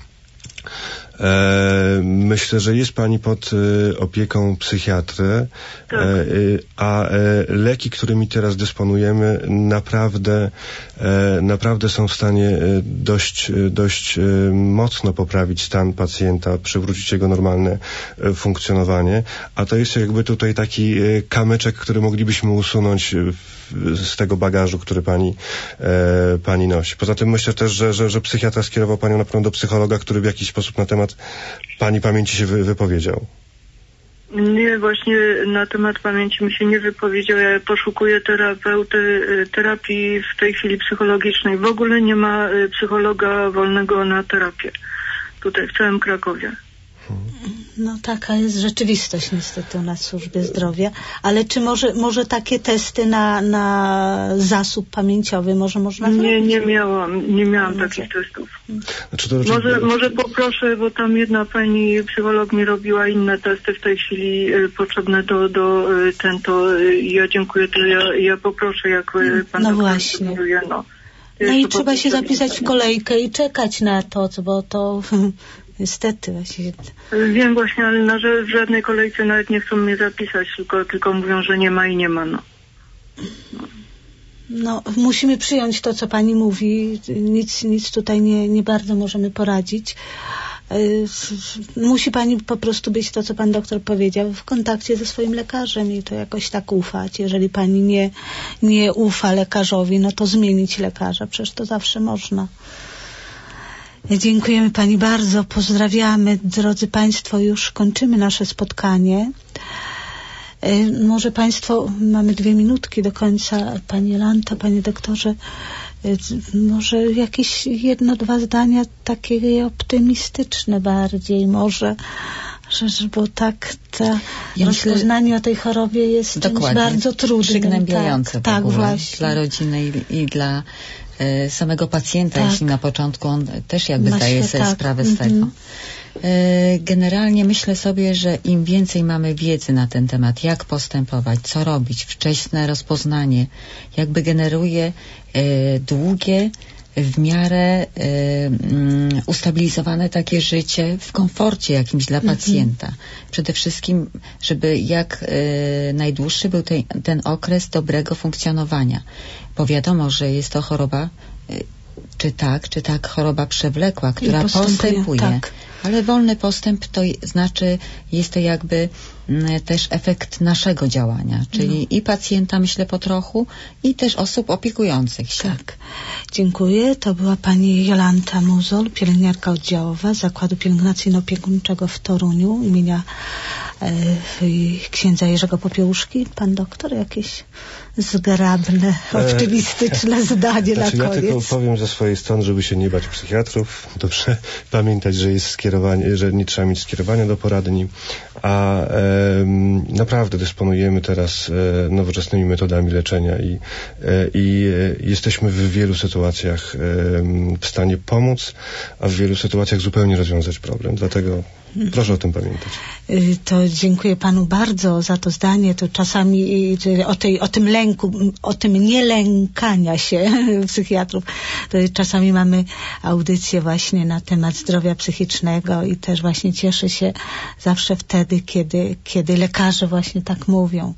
E, myślę, że jest pani pod e, opieką psychiatry, tak. e, a e, leki, którymi teraz dysponujemy, naprawdę, e, naprawdę są w stanie e, dość, dość e, mocno poprawić stan pacjenta, przywrócić jego normalne e, funkcjonowanie, a to jest jakby tutaj taki e, kamyczek, który moglibyśmy usunąć w, z tego bagażu, który pani, e, pani nosi. Poza tym myślę też, że, że, że psychiatra skierował panią na pewno do psychologa, który w jakiś sposób na temat pani pamięci się wy, wypowiedział. Nie, właśnie na temat pamięci mi się nie wypowiedział. Ja poszukuję terapeuty, terapii w tej chwili psychologicznej. W ogóle nie ma psychologa wolnego na terapię tutaj w całym Krakowie. No taka jest rzeczywistość niestety u nas w służbie zdrowia, ale czy może, może takie testy na, na zasób pamięciowy może można Nie, zrobić? nie miałam, nie miałam może. takich testów. Znaczy to może, raczej... może poproszę, bo tam jedna pani psycholog mi robiła inne testy w tej chwili y, potrzebne do, do y, ten, to y, ja dziękuję, to ja, ja poproszę, jak y, pan no właśnie. Próbuje, no. no i trzeba się zapisać w kolejkę i czekać na to, bo to niestety właśnie. Wiem właśnie, ale na, w żadnej kolejce nawet nie chcą mnie zapisać, tylko, tylko mówią, że nie ma i nie ma, no. no. No, musimy przyjąć to, co pani mówi. Nic, nic tutaj nie, nie bardzo możemy poradzić. Musi pani po prostu być, to co pan doktor powiedział, w kontakcie ze swoim lekarzem i to jakoś tak ufać. Jeżeli pani nie, nie ufa lekarzowi, no to zmienić lekarza. Przecież to zawsze można. Dziękujemy pani bardzo, pozdrawiamy. Drodzy państwo, już kończymy nasze spotkanie. Może państwo, mamy dwie minutki do końca. Pani Jolanta, panie doktorze, może jakieś jedno, dwa zdania takie optymistyczne bardziej, może, że, że bo tak ta ja rozpoznanie myślę, o tej chorobie jest czymś bardzo trudnym. Przygnębiające tak, tak właśnie. Dla rodziny i, i dla e, samego pacjenta, tak. Jeśli na początku on też jakby Ma zdaje się, sobie tak. sprawę z tego. Mm-hmm. Generalnie myślę sobie, że im więcej mamy wiedzy na ten temat, jak postępować, co robić, wczesne rozpoznanie, jakby generuje e, długie, w miarę e, um, ustabilizowane takie życie w komforcie jakimś dla pacjenta. Mm-hmm. Przede wszystkim, żeby jak e, najdłuższy był ten, ten okres dobrego funkcjonowania. Bo wiadomo, że jest to choroba, e, czy tak, czy tak choroba przewlekła, która postępuje. postępuje. Tak. Ale wolny postęp to znaczy, jest to jakby m, też efekt naszego działania, czyli no. i pacjenta, myślę, po trochu, i też osób opiekujących się. Tak. Dziękuję. To była pani Jolanta Muzol, pielęgniarka oddziałowa Zakładu Pielęgnacyjno-Opiekuńczego w Toruniu imienia e, księdza Jerzego Popiełuszki. Pan doktor, jakieś zgrabne, optymistyczne e, zdanie znaczy, na koniec. Ja tylko powiem ze swojej strony, żeby się nie bać psychiatrów. Dobrze pamiętać, że jest skierowanie, że nie trzeba mieć skierowania do poradni, a e, naprawdę dysponujemy teraz e, nowoczesnymi metodami leczenia i, e, i e, jesteśmy w wielu sytuacjach e, w stanie pomóc, a w wielu sytuacjach zupełnie rozwiązać problem. Dlatego Proszę o tym pamiętać. To dziękuję panu bardzo za to zdanie. To czasami o, tej, o tym lęku, o tym nielękania się psychiatrów. To czasami mamy audycję właśnie na temat zdrowia psychicznego i też właśnie cieszę się zawsze wtedy, kiedy, kiedy lekarze właśnie tak mówią.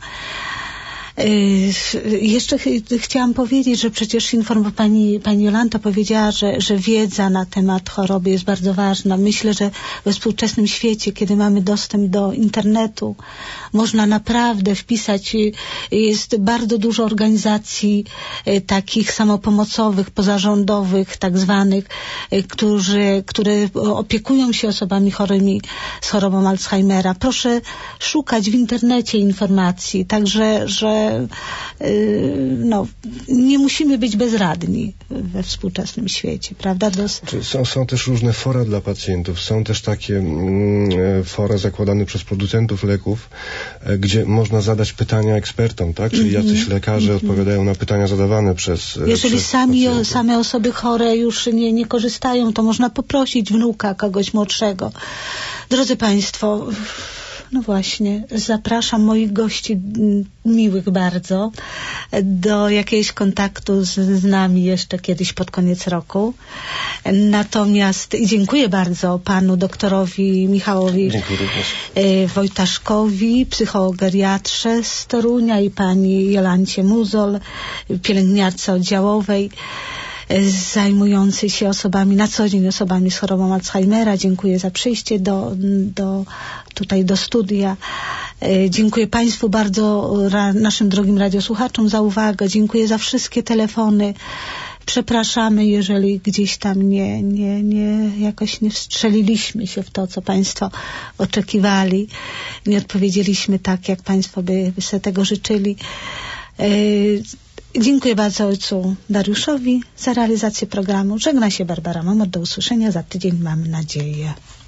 Yy, jeszcze ch chciałam powiedzieć, że przecież inform pani, pani Jolanta powiedziała, że, że wiedza na temat choroby jest bardzo ważna. Myślę, że we współczesnym świecie, kiedy mamy dostęp do internetu, można naprawdę wpisać, jest bardzo dużo organizacji y, takich samopomocowych, pozarządowych, tak zwanych, y, którzy, które opiekują się osobami chorymi z chorobą Alzheimera. Proszę szukać w internecie informacji, także, że no, nie musimy być bezradni we współczesnym świecie, prawda? Dos są, są też różne fora dla pacjentów, są też takie mm, fora zakładane przez producentów leków, gdzie można zadać pytania ekspertom, tak? Czyli mm -hmm. jacyś lekarze mm -hmm. odpowiadają na pytania zadawane przez Jeżeli przez sami, pacjentów. same osoby chore już nie, nie korzystają, to można poprosić wnuka, kogoś młodszego. Drodzy Państwo, no właśnie, zapraszam moich gości miłych bardzo do jakiegoś kontaktu z, z nami jeszcze kiedyś pod koniec roku. Natomiast dziękuję bardzo panu doktorowi Michałowi Wojtaszkowi, psychogeriatrze z Torunia i pani Jolancie Muzol, pielęgniarce oddziałowej zajmujący się osobami, na co dzień osobami z chorobą Alzheimera. Dziękuję za przyjście do, do, tutaj do studia. Dziękuję Państwu bardzo, naszym drogim radiosłuchaczom za uwagę. Dziękuję za wszystkie telefony. Przepraszamy, jeżeli gdzieś tam nie, nie, nie, jakoś nie wstrzeliliśmy się w to, co Państwo oczekiwali. Nie odpowiedzieliśmy tak, jak Państwo by, by sobie tego życzyli. Dziękuję bardzo ojcu Dariuszowi za realizację programu. Żegna się Barbara Momot. Do usłyszenia za tydzień, mam nadzieję.